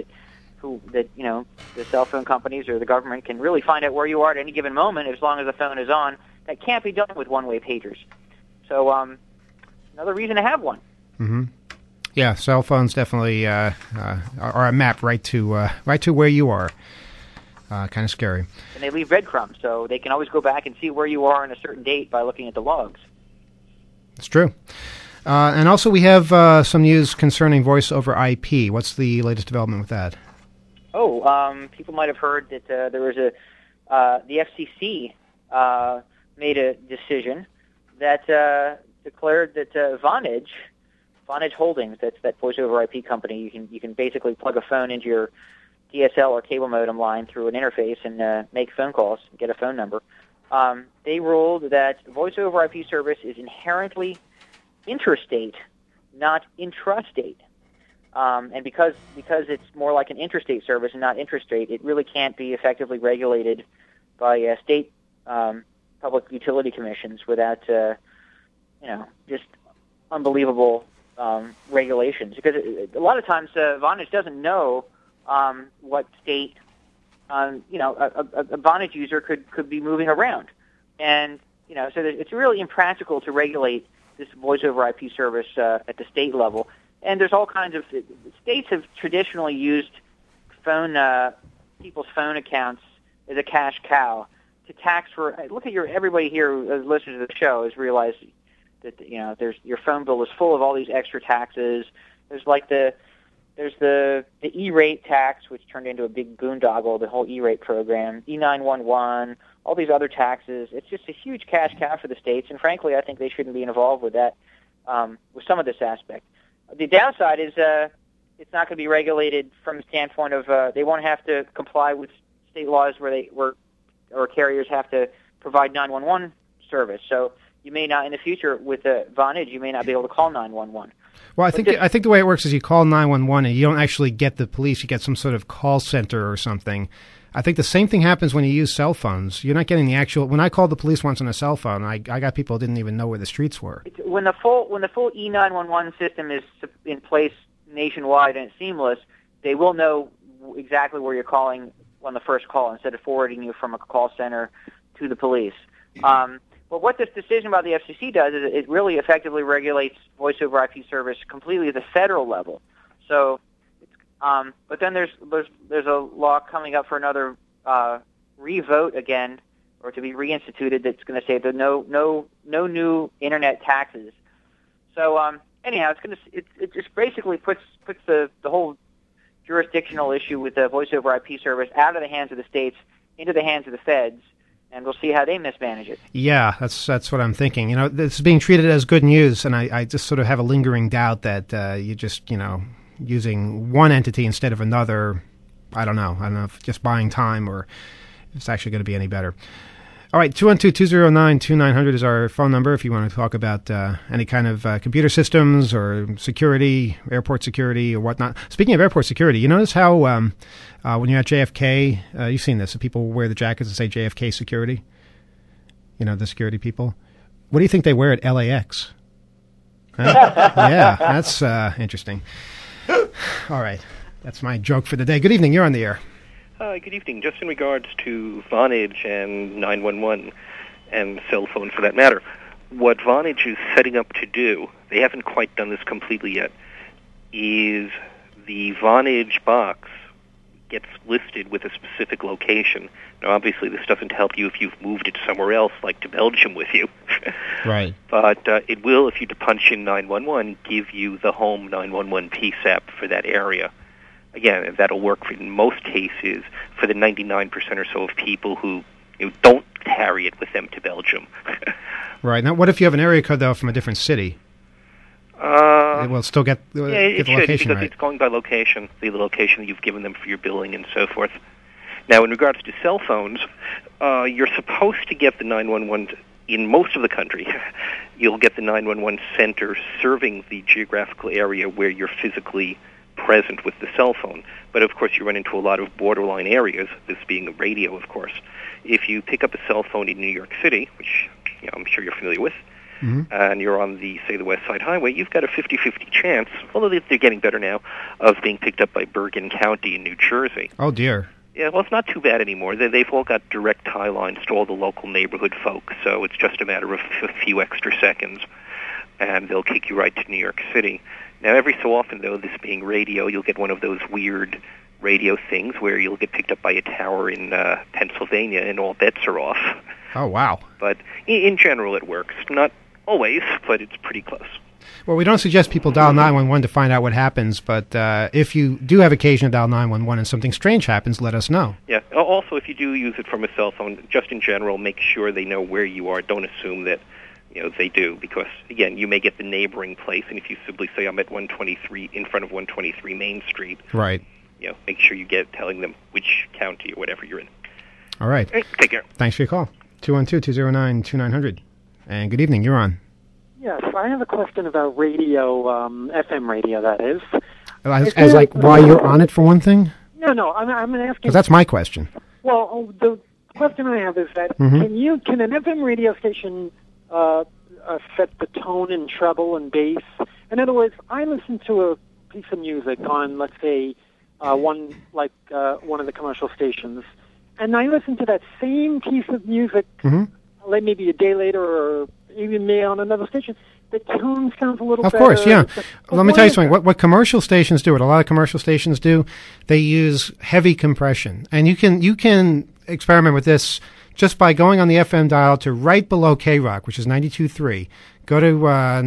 the cell phone companies or the government can really find out where you are at any given moment as long as the phone is on. That can't be done with one-way pagers. So another reason to have one. Mm-hmm. Yeah, cell phones definitely are a map right to where you are. Kind of scary. And they leave breadcrumbs, so they can always go back and see where you are on a certain date by looking at the logs. It's true. And also we have some news concerning voice over IP. What's the latest development with that? People might have heard that there was the FCC made a decision that declared that Vonage Holdings, that's that voice over IP company, you can basically plug a phone into your DSL or cable modem line through an interface and make phone calls, get a phone number. They ruled that voice over IP service is inherently interstate, not intrastate. And because it's more like an interstate service and not intrastate, it really can't be effectively regulated by state public utility commissions without just unbelievable regulations. Because a lot of times Vonage doesn't know what state a Vonage user could be moving around, and so it's really impractical to regulate this voice over IP service at the state level. And there's all kinds of states have traditionally used people's phone accounts as a cash cow to tax for. Look at everybody here who listens to the show has realized that there's your phone bill is full of all these extra taxes. There's the E-rate tax, which turned into a big boondoggle, the whole E-rate program, E911, all these other taxes. It's just a huge cash cow for the states, and frankly, I think they shouldn't be involved with that, with some of this aspect. The downside is it's not going to be regulated from the standpoint of they won't have to comply with state laws where carriers have to provide 911 service. So you may not, in the future, with Vonage, you may not be able to call 911. Well, I think the way it works is you call 911 and you don't actually get the police. You get some sort of call center or something. I think the same thing happens when you use cell phones. You're not getting the actual. When I called the police once on a cell phone, I got people who didn't even know where the streets were. When the full E911 system is in place nationwide and it's seamless, they will know exactly where you're calling on the first call instead of forwarding you from a call center to the police. But what this decision by the FCC does is it really effectively regulates voice over IP service completely at the federal level. So, but then there's a law coming up for another revote again, or to be reinstituted, that's going to say that no new internet taxes. So anyhow, it just basically puts the whole jurisdictional issue with the voice over IP service out of the hands of the states into the hands of the feds. And we'll see how they mismanage it. Yeah, that's what I'm thinking. This is being treated as good news, and I just sort of have a lingering doubt that you're just, using one entity instead of another. I don't know if just buying time or if it's actually going to be any better. All right, 212-209-2900 is our phone number if you want to talk about any kind of computer systems or security, airport security or whatnot. Speaking of airport security, you notice how when you're at JFK, you've seen this, people wear the jackets that say JFK security, the security people. What do you think they wear at LAX? Huh? Yeah, that's interesting. All right, that's my joke for the day. Good evening, you're on the air. Good evening. Just in regards to Vonage and 911 and cell phone for that matter, what Vonage is setting up to do, they haven't quite done this completely yet, is the Vonage box gets listed with a specific location. Now, obviously, this doesn't help you if you've moved it somewhere else, like to Belgium with you. Right. But it will, if you punch in 911, give you the home 911 PSAP for that area. Again, that'll work in most cases for the 99% or so of people who don't carry it with them to Belgium. Right. Now, what if you have an area code, though, from a different city? It will still get the location, because right? It's going by location, the location that you've given them for your billing and so forth. Now, in regards to cell phones, you're supposed to get the 911 in most of the country. You'll get the 911 center serving the geographical area where you're physically present with the cell phone. But of course you run into a lot of borderline areas, this being a radio, of course. If you pick up a cell phone in New York City, which I'm sure you're familiar with, and you're on the, say, the West Side Highway, you've got a 50-50 chance, although they're getting better now, of being picked up by Bergen County in New Jersey. Oh, dear. Yeah, well, it's not too bad anymore. They've all got direct tie lines to all the local neighborhood folks, so it's just a matter of a few extra seconds, and they'll kick you right to New York City. Now, every so often, though, this being radio, you'll get one of those weird radio things where you'll get picked up by a tower in Pennsylvania, and all bets are off. Oh, wow. But in general, it works. Not always, but it's pretty close. Well, we don't suggest people dial 911 to find out what happens, but if you do have occasion to dial 911 and something strange happens, let us know. Yeah. Also, if you do use it from a cell phone, just in general, make sure they know where you are. Don't assume that they do, because, again, you may get the neighboring place, and if you simply say, I'm at 123, in front of 123 Main Street, right. Make sure you get telling them which county or whatever you're in. All right. Hey, take care. Thanks for your call. 212-209-2900. And good evening. You're on. Yes, I have a question about radio, FM radio, that is. As like why you're on it, for one thing? No, I'm asking... Because that's my question. Well, the question I have is that can an FM radio station set the tone and treble and bass? In other words, I listen to a piece of music on, let's say, one of the commercial stations, and I listen to that same piece of music, like maybe a day later or even maybe on another station. The tone sounds a little better. Of course, yeah. Let me tell you something. What commercial stations do, what a lot of commercial stations do, they use heavy compression. And you can experiment with this just by going on the FM dial to right below K-Rock, which is 92.3. Go to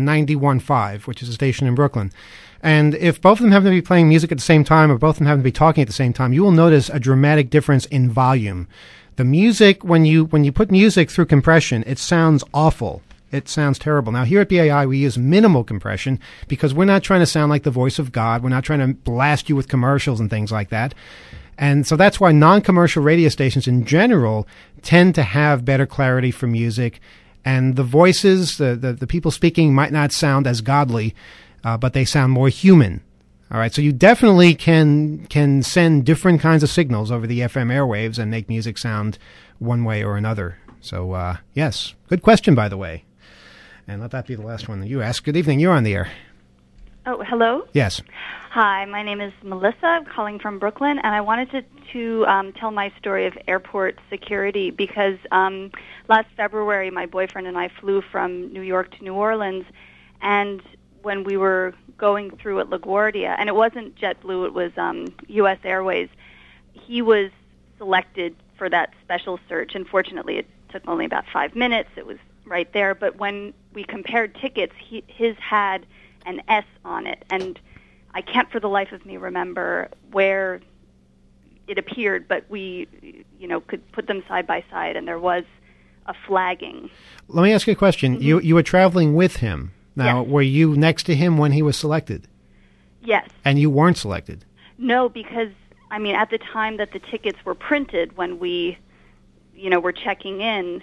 91.5, which is a station in Brooklyn. And if both of them happen to be playing music at the same time or both of them happen to be talking at the same time, you will notice a dramatic difference in volume. The music, when you put music through compression, it sounds awful. It sounds terrible. Now, here at BAI, we use minimal compression because we're not trying to sound like the voice of God. We're not trying to blast you with commercials and things like that. And so that's why non-commercial radio stations in general tend to have better clarity for music. And the voices, the people speaking might not sound as godly, but they sound more human. All right, so you definitely can send different kinds of signals over the FM airwaves and make music sound one way or another. So, yes, good question, by the way. And let that be the last one that you asked. Good evening. You're on the air. Oh, hello? Yes. Hi, my name is Melissa. I'm calling from Brooklyn, and I wanted to tell my story of airport security because last February my boyfriend and I flew from New York to New Orleans, and when we were going through at LaGuardia, and it wasn't JetBlue, it was U.S. Airways, he was selected for that special search. Unfortunately, it took only about 5 minutes. It was right there, but when we compared tickets, his had an S on it, and I can't for the life of me remember where it appeared, but we, could put them side by side, and there was a flagging. Let me ask you a question. You were traveling with him. Now, were you next to him when he was selected? Yes. And you weren't selected? No, because, at the time that the tickets were printed, when we, were checking in,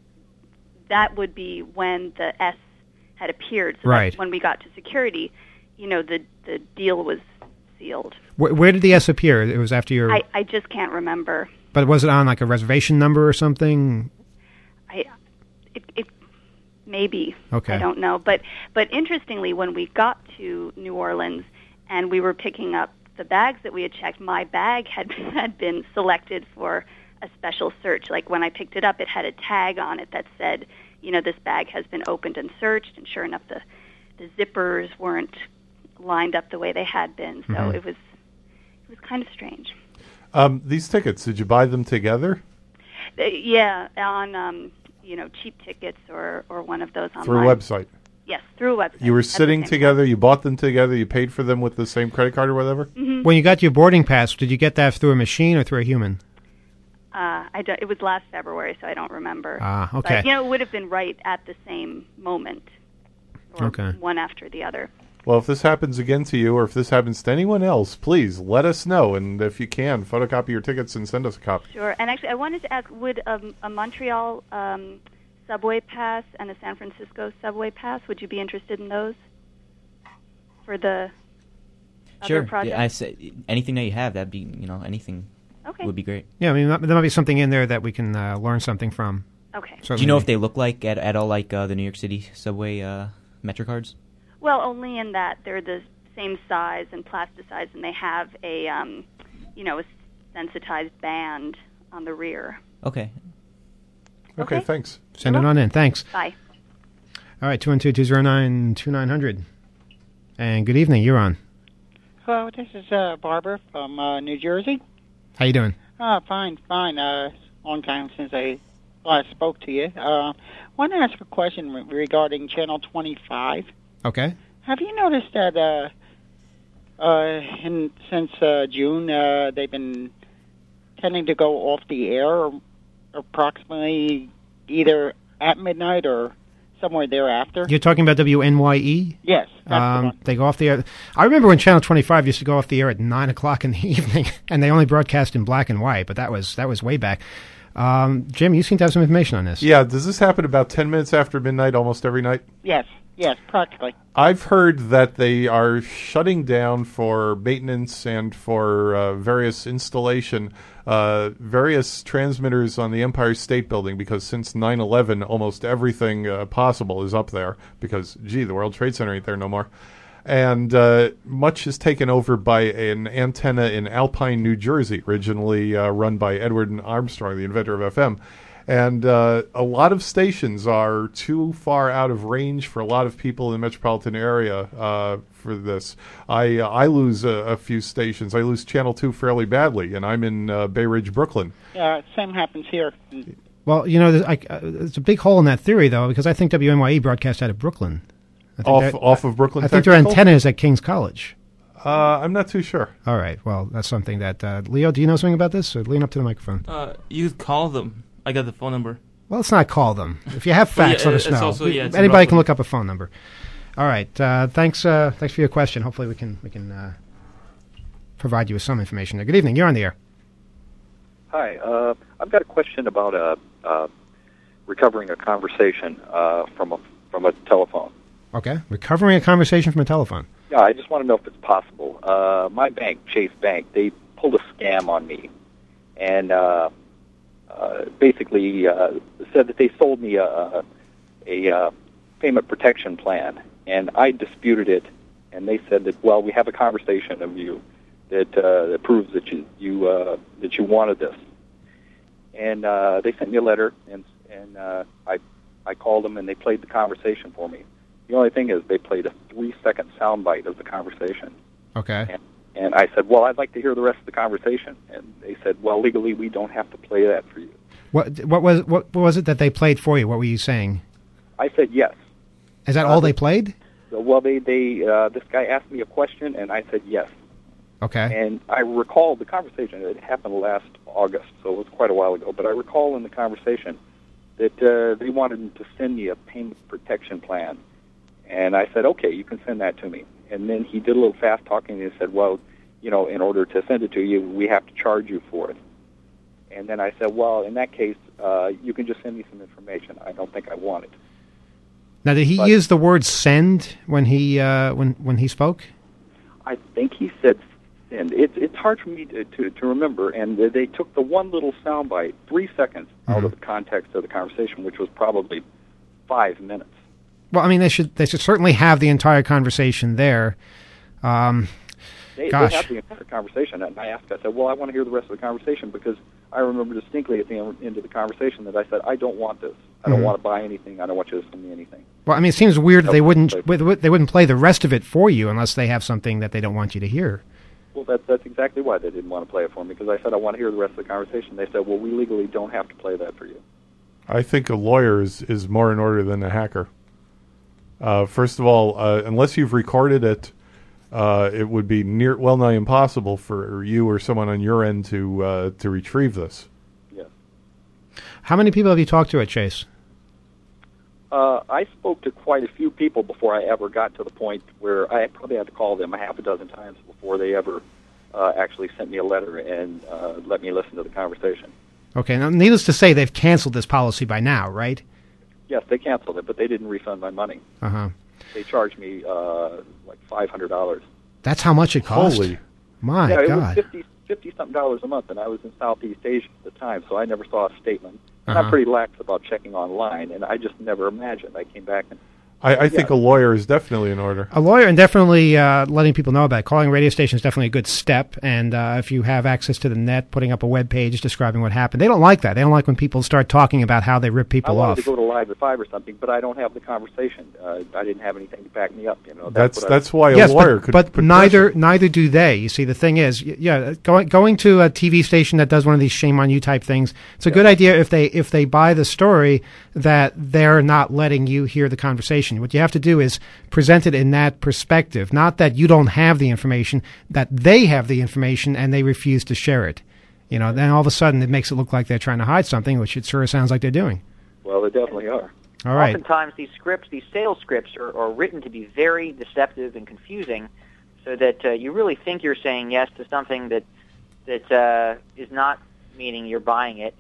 that would be when the S had appeared. So right. That's when we got to security, the deal was sealed. Where did the S appear? It was after your... I just can't remember. But was it on like a reservation number or something? It maybe. Okay. I don't know. But interestingly, when we got to New Orleans and we were picking up the bags that we had checked, my bag had been selected for a special search. Like when I picked it up, it had a tag on it that said, this bag has been opened and searched, and sure enough, the zippers weren't lined up the way they had been. So it was kind of strange. These tickets, did you buy them together? Yeah, on cheap tickets or one of those online. Through a website? Yes, through a website. You were sitting together, you bought them together, you paid for them with the same credit card or whatever? Mm-hmm. When you got your boarding pass, did you get that through a machine or through a human? It was last February, so I don't remember. Okay. But, it would have been right at the same moment, or one after the other. Well, if this happens again to you, or if this happens to anyone else, please let us know. And if you can, photocopy your tickets and send us a copy. Sure. And actually, I wanted to ask, would a Montreal subway pass and a San Francisco subway pass, would you be interested in those for the other project? Yeah, I said anything that you have, that'd be, anything would be great. Yeah, there might be something in there that we can learn something from. Okay. Do you know if they look like at all like the New York City subway MetroCards? Well, only in that they're the same size and plasticized, and they have a, a sensitized band on the rear. Okay. Okay, thanks. Send it on in. Thanks. Bye. All right, 212-209-2900. And good evening. You're on. Hello, this is Barbara from New Jersey. How you doing? Fine. Long time since I last spoke to you. Want to ask a question regarding Channel 25. Okay. Have you noticed that since June they've been tending to go off the air approximately either at midnight or somewhere thereafter? You're talking about WNYE? Yes. That's the one. They go off the air. I remember when Channel 25 used to go off the air at 9 o'clock in the evening, and they only broadcast in black and white, but that was way back. Jim, you seem to have some information on this. Yeah, does this happen about 10 minutes after midnight almost every night? Yes, practically. I've heard that they are shutting down for maintenance and for various installation, various transmitters on the Empire State Building, because since 9/11, almost everything possible is up there because, the World Trade Center ain't there no more. And much is taken over by an antenna in Alpine, New Jersey, originally run by Edward Armstrong, the inventor of FM. And a lot of stations are too far out of range for a lot of people in the metropolitan area for this. I lose a few stations. I lose Channel 2 fairly badly, and I'm in Bay Ridge, Brooklyn. Same happens here. Well, there's a big hole in that theory, though, because I think WNYE broadcast out of Brooklyn. Off of Brooklyn I think their antenna is at King's College. I'm not too sure. All right. Well, that's something that... Leo, do you know something about this? Lean up to the microphone. You could call them. I got the phone number. Well, let's not call them. If you have facts, let us know. Also, anybody can look up a phone number. All right. Thanks for your question. Hopefully we can provide you with some information there. Good evening. You're on the air. Hi. I've got a question about recovering a conversation from a telephone. Okay. Recovering a conversation from a telephone. Yeah, I just want to know if it's possible. My bank, Chase Bank, they pulled a scam on me, and basically said that they sold me a payment protection plan, and I disputed it, and they said that, well, we have a conversation of you that proves that you wanted this, and they sent me a letter, and I called them, and they played the conversation for me. The only thing is they played a 3-second soundbite of the conversation. Okay. And I said, well, I'd like to hear the rest of the conversation. And they said, well, legally, we don't have to play that for you. What was it that they played for you? What were you saying? I said yes. Is that all they played? Well, this guy asked me a question, and I said yes. Okay. And I recall the conversation. It happened last August, so it was quite a while ago. But I recall in the conversation that they wanted to send me a payment protection plan. And I said, okay, you can send that to me. And then he did a little fast talking and he said, well, in order to send it to you, we have to charge you for it. And then I said, well, in that case, you can just send me some information. I don't think I want it. Now, did he use the word send when he when he spoke? I think he said send. It's hard for me to remember. And they took the one little soundbite, 3 seconds, out of the context of the conversation, which was probably 5 minutes. Well, I mean, they should certainly have the entire conversation there. They have the entire conversation, and I said, well, I want to hear the rest of the conversation, because I remember distinctly at the end of the conversation that I said, I don't want this. I don't want to buy anything. I don't want you to send me anything. Well, I mean, it seems weird that they wouldn't play the rest of it for you unless they have something that they don't want you to hear. Well, that's exactly why they didn't want to play it for me, because I said, I want to hear the rest of the conversation. They said, well, we legally don't have to play that for you. I think a lawyer is more in order than a hacker. First of all, unless you've recorded it, it would be well nigh impossible for you or someone on your end to retrieve this. Yes. How many people have you talked to at Chase? I spoke to quite a few people before I ever got to the point where I probably had to call them a half a dozen times before they ever actually sent me a letter and let me listen to the conversation. Okay. Now, needless to say, they've canceled this policy by now, right? Yes, they canceled it, but they didn't refund my money. Uh-huh. They charged me like $500. That's how much it cost? Holy. My God. God. It was $50-something a month, and I was in Southeast Asia at the time, so I never saw a statement. And I'm pretty lax about checking online, and I just never imagined. I came back and I think a lawyer is definitely in order. A lawyer, and definitely letting people know about it. Calling a radio station is definitely a good step. And if you have access to the net, putting up a web page describing what happened. They don't like that. They don't like when people start talking about how they rip people off. I wanted to go to Live at 5 or something, but I don't have the conversation. I didn't have anything to back me up. That's why a lawyer could. But neither do they. You see, the thing is, going to a TV station that does one of these shame on you type things. It's a good idea if they buy the story that they're not letting you hear the conversation. What you have to do is present it in that perspective, not that you don't have the information, that they have the information and they refuse to share it. Then all of a sudden it makes it look like they're trying to hide something, which it sure sounds like they're doing. Well, they definitely are. All right. Oftentimes these sales scripts are written to be very deceptive and confusing, so that you really think you're saying yes to something that is not, meaning you're buying it.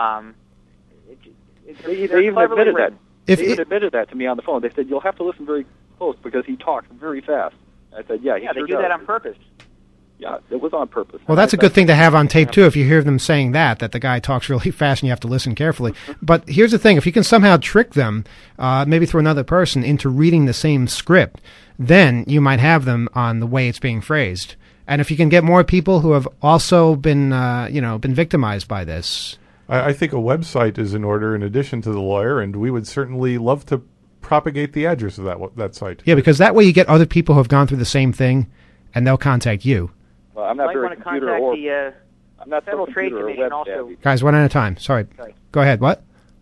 They even admitted that. They admitted that to me on the phone. They said, you'll have to listen very close because he talks very fast. I said, yeah, they do that on purpose. Yeah, it was on purpose. Well, that's a good thing to have on tape, too, if you hear them saying that the guy talks really fast and you have to listen carefully. But here's the thing. If you can somehow trick them, maybe through another person, into reading the same script, then you might have them on the way it's being phrased. And if you can get more people who have also been victimized by this... I think a website is in order in addition to the lawyer, and we would certainly love to propagate the address of that site. Yeah, because that way you get other people who have gone through the same thing, and they'll contact you. Well, I'm not very computer or... I'm not Federal Trade Commission also. Guys, one at a time. Sorry. Go ahead. What?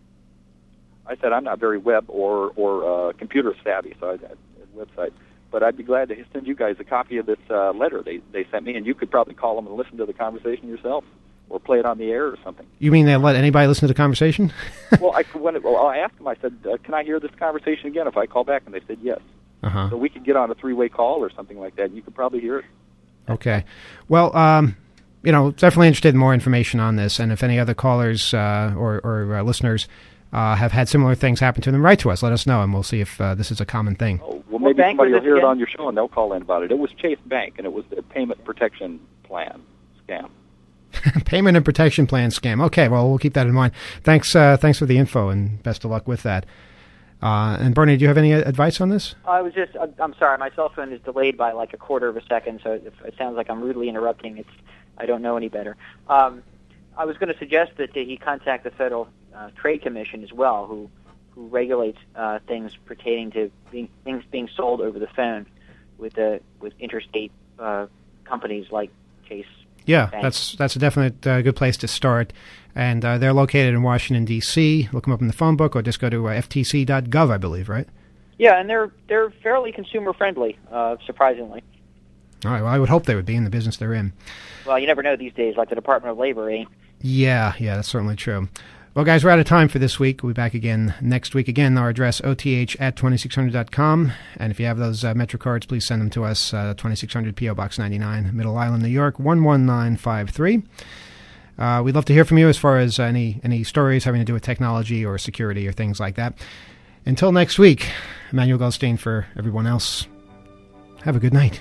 I said I'm not very web or computer savvy, so website. But I'd be glad to send you guys a copy of this letter they sent me, and you could probably call them and listen to the conversation yourself. Or play it on the air or something. You mean they let anybody listen to the conversation? Well, I asked them. I said, "Can I hear this conversation again?" If I call back, and they said yes. So we could get on a three-way call or something like that. And you could probably hear it. Okay. Well, definitely interested in more information on this. And if any other callers or listeners have had similar things happen to them, write to us. Let us know, and we'll see if this is a common thing. Well, maybe somebody will hear it on your show, and they'll call in about it. It was Chase Bank, and it was the payment protection plan scam. Payment and protection plan scam. Okay, well, we'll keep that in mind. Thanks for the info, and best of luck with that. And Bernie, do you have any advice on this? I'm sorry, my cell phone is delayed by like a quarter of a second, so if it sounds like I'm rudely interrupting, I don't know any better. I was going to suggest that he contact the Federal Trade Commission as well, who regulates things pertaining to things being sold over the phone with interstate companies like Chase. Yeah, that's a definite good place to start. And they're located in Washington, D.C. Look them up in the phone book or just go to ftc.gov, I believe, right? Yeah, and they're fairly consumer-friendly, surprisingly. All right, well, I would hope they would be in the business they're in. Well, you never know these days, like the Department of Labor ain't. Yeah, that's certainly true. Well, guys, we're out of time for this week. We'll be back again next week. Again, our address, oth@2600.com. And if you have those Metro cards, please send them to us, 2600 P.O. Box 99, Middle Island, New York, 11953. We'd love to hear from you as far as any stories having to do with technology or security or things like that. Until next week, Emmanuel Goldstein for everyone else. Have a good night.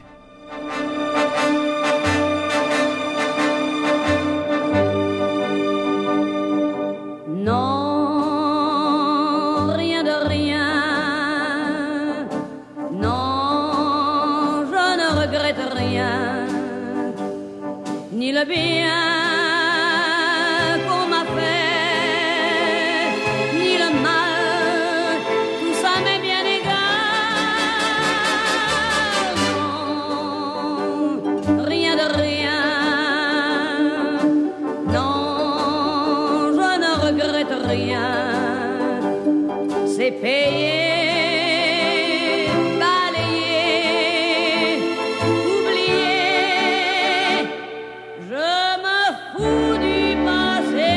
Non, rien de rien. Non, je ne regrette rien. Ni le bien qu'on m'a fait, ni le mal, tout ça m'est bien égal. Non, rien de rien. Non, je ne regrette rien. C'est payé, balayé, oublié. Je me fous du passé.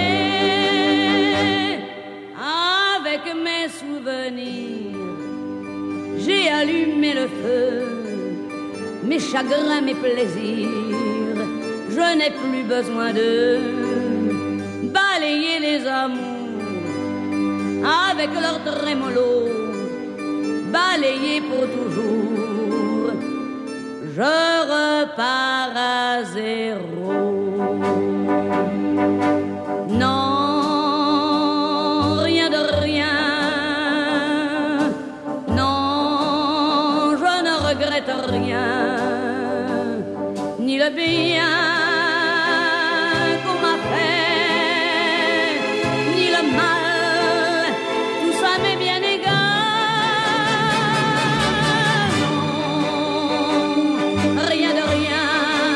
Avec mes souvenirs, j'ai allumé le feu. Mes chagrins, mes plaisirs, je n'ai plus besoin de balayer les amours. Avec leur trémolo, balayé pour toujours, je repars à zéro. Non, ni le bien qu'on m'a fait, ni le mal, tout ça m'est bien égal. Non, rien de rien,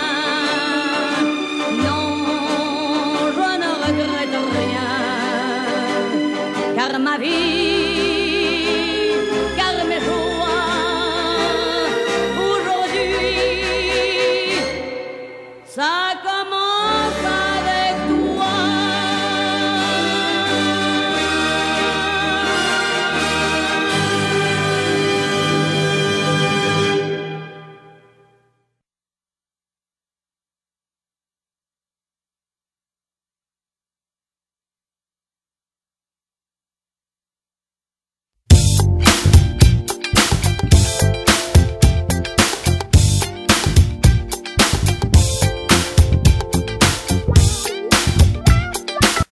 non, je ne regrette rien, car ma vie, car mes joies, aujourd'hui, ça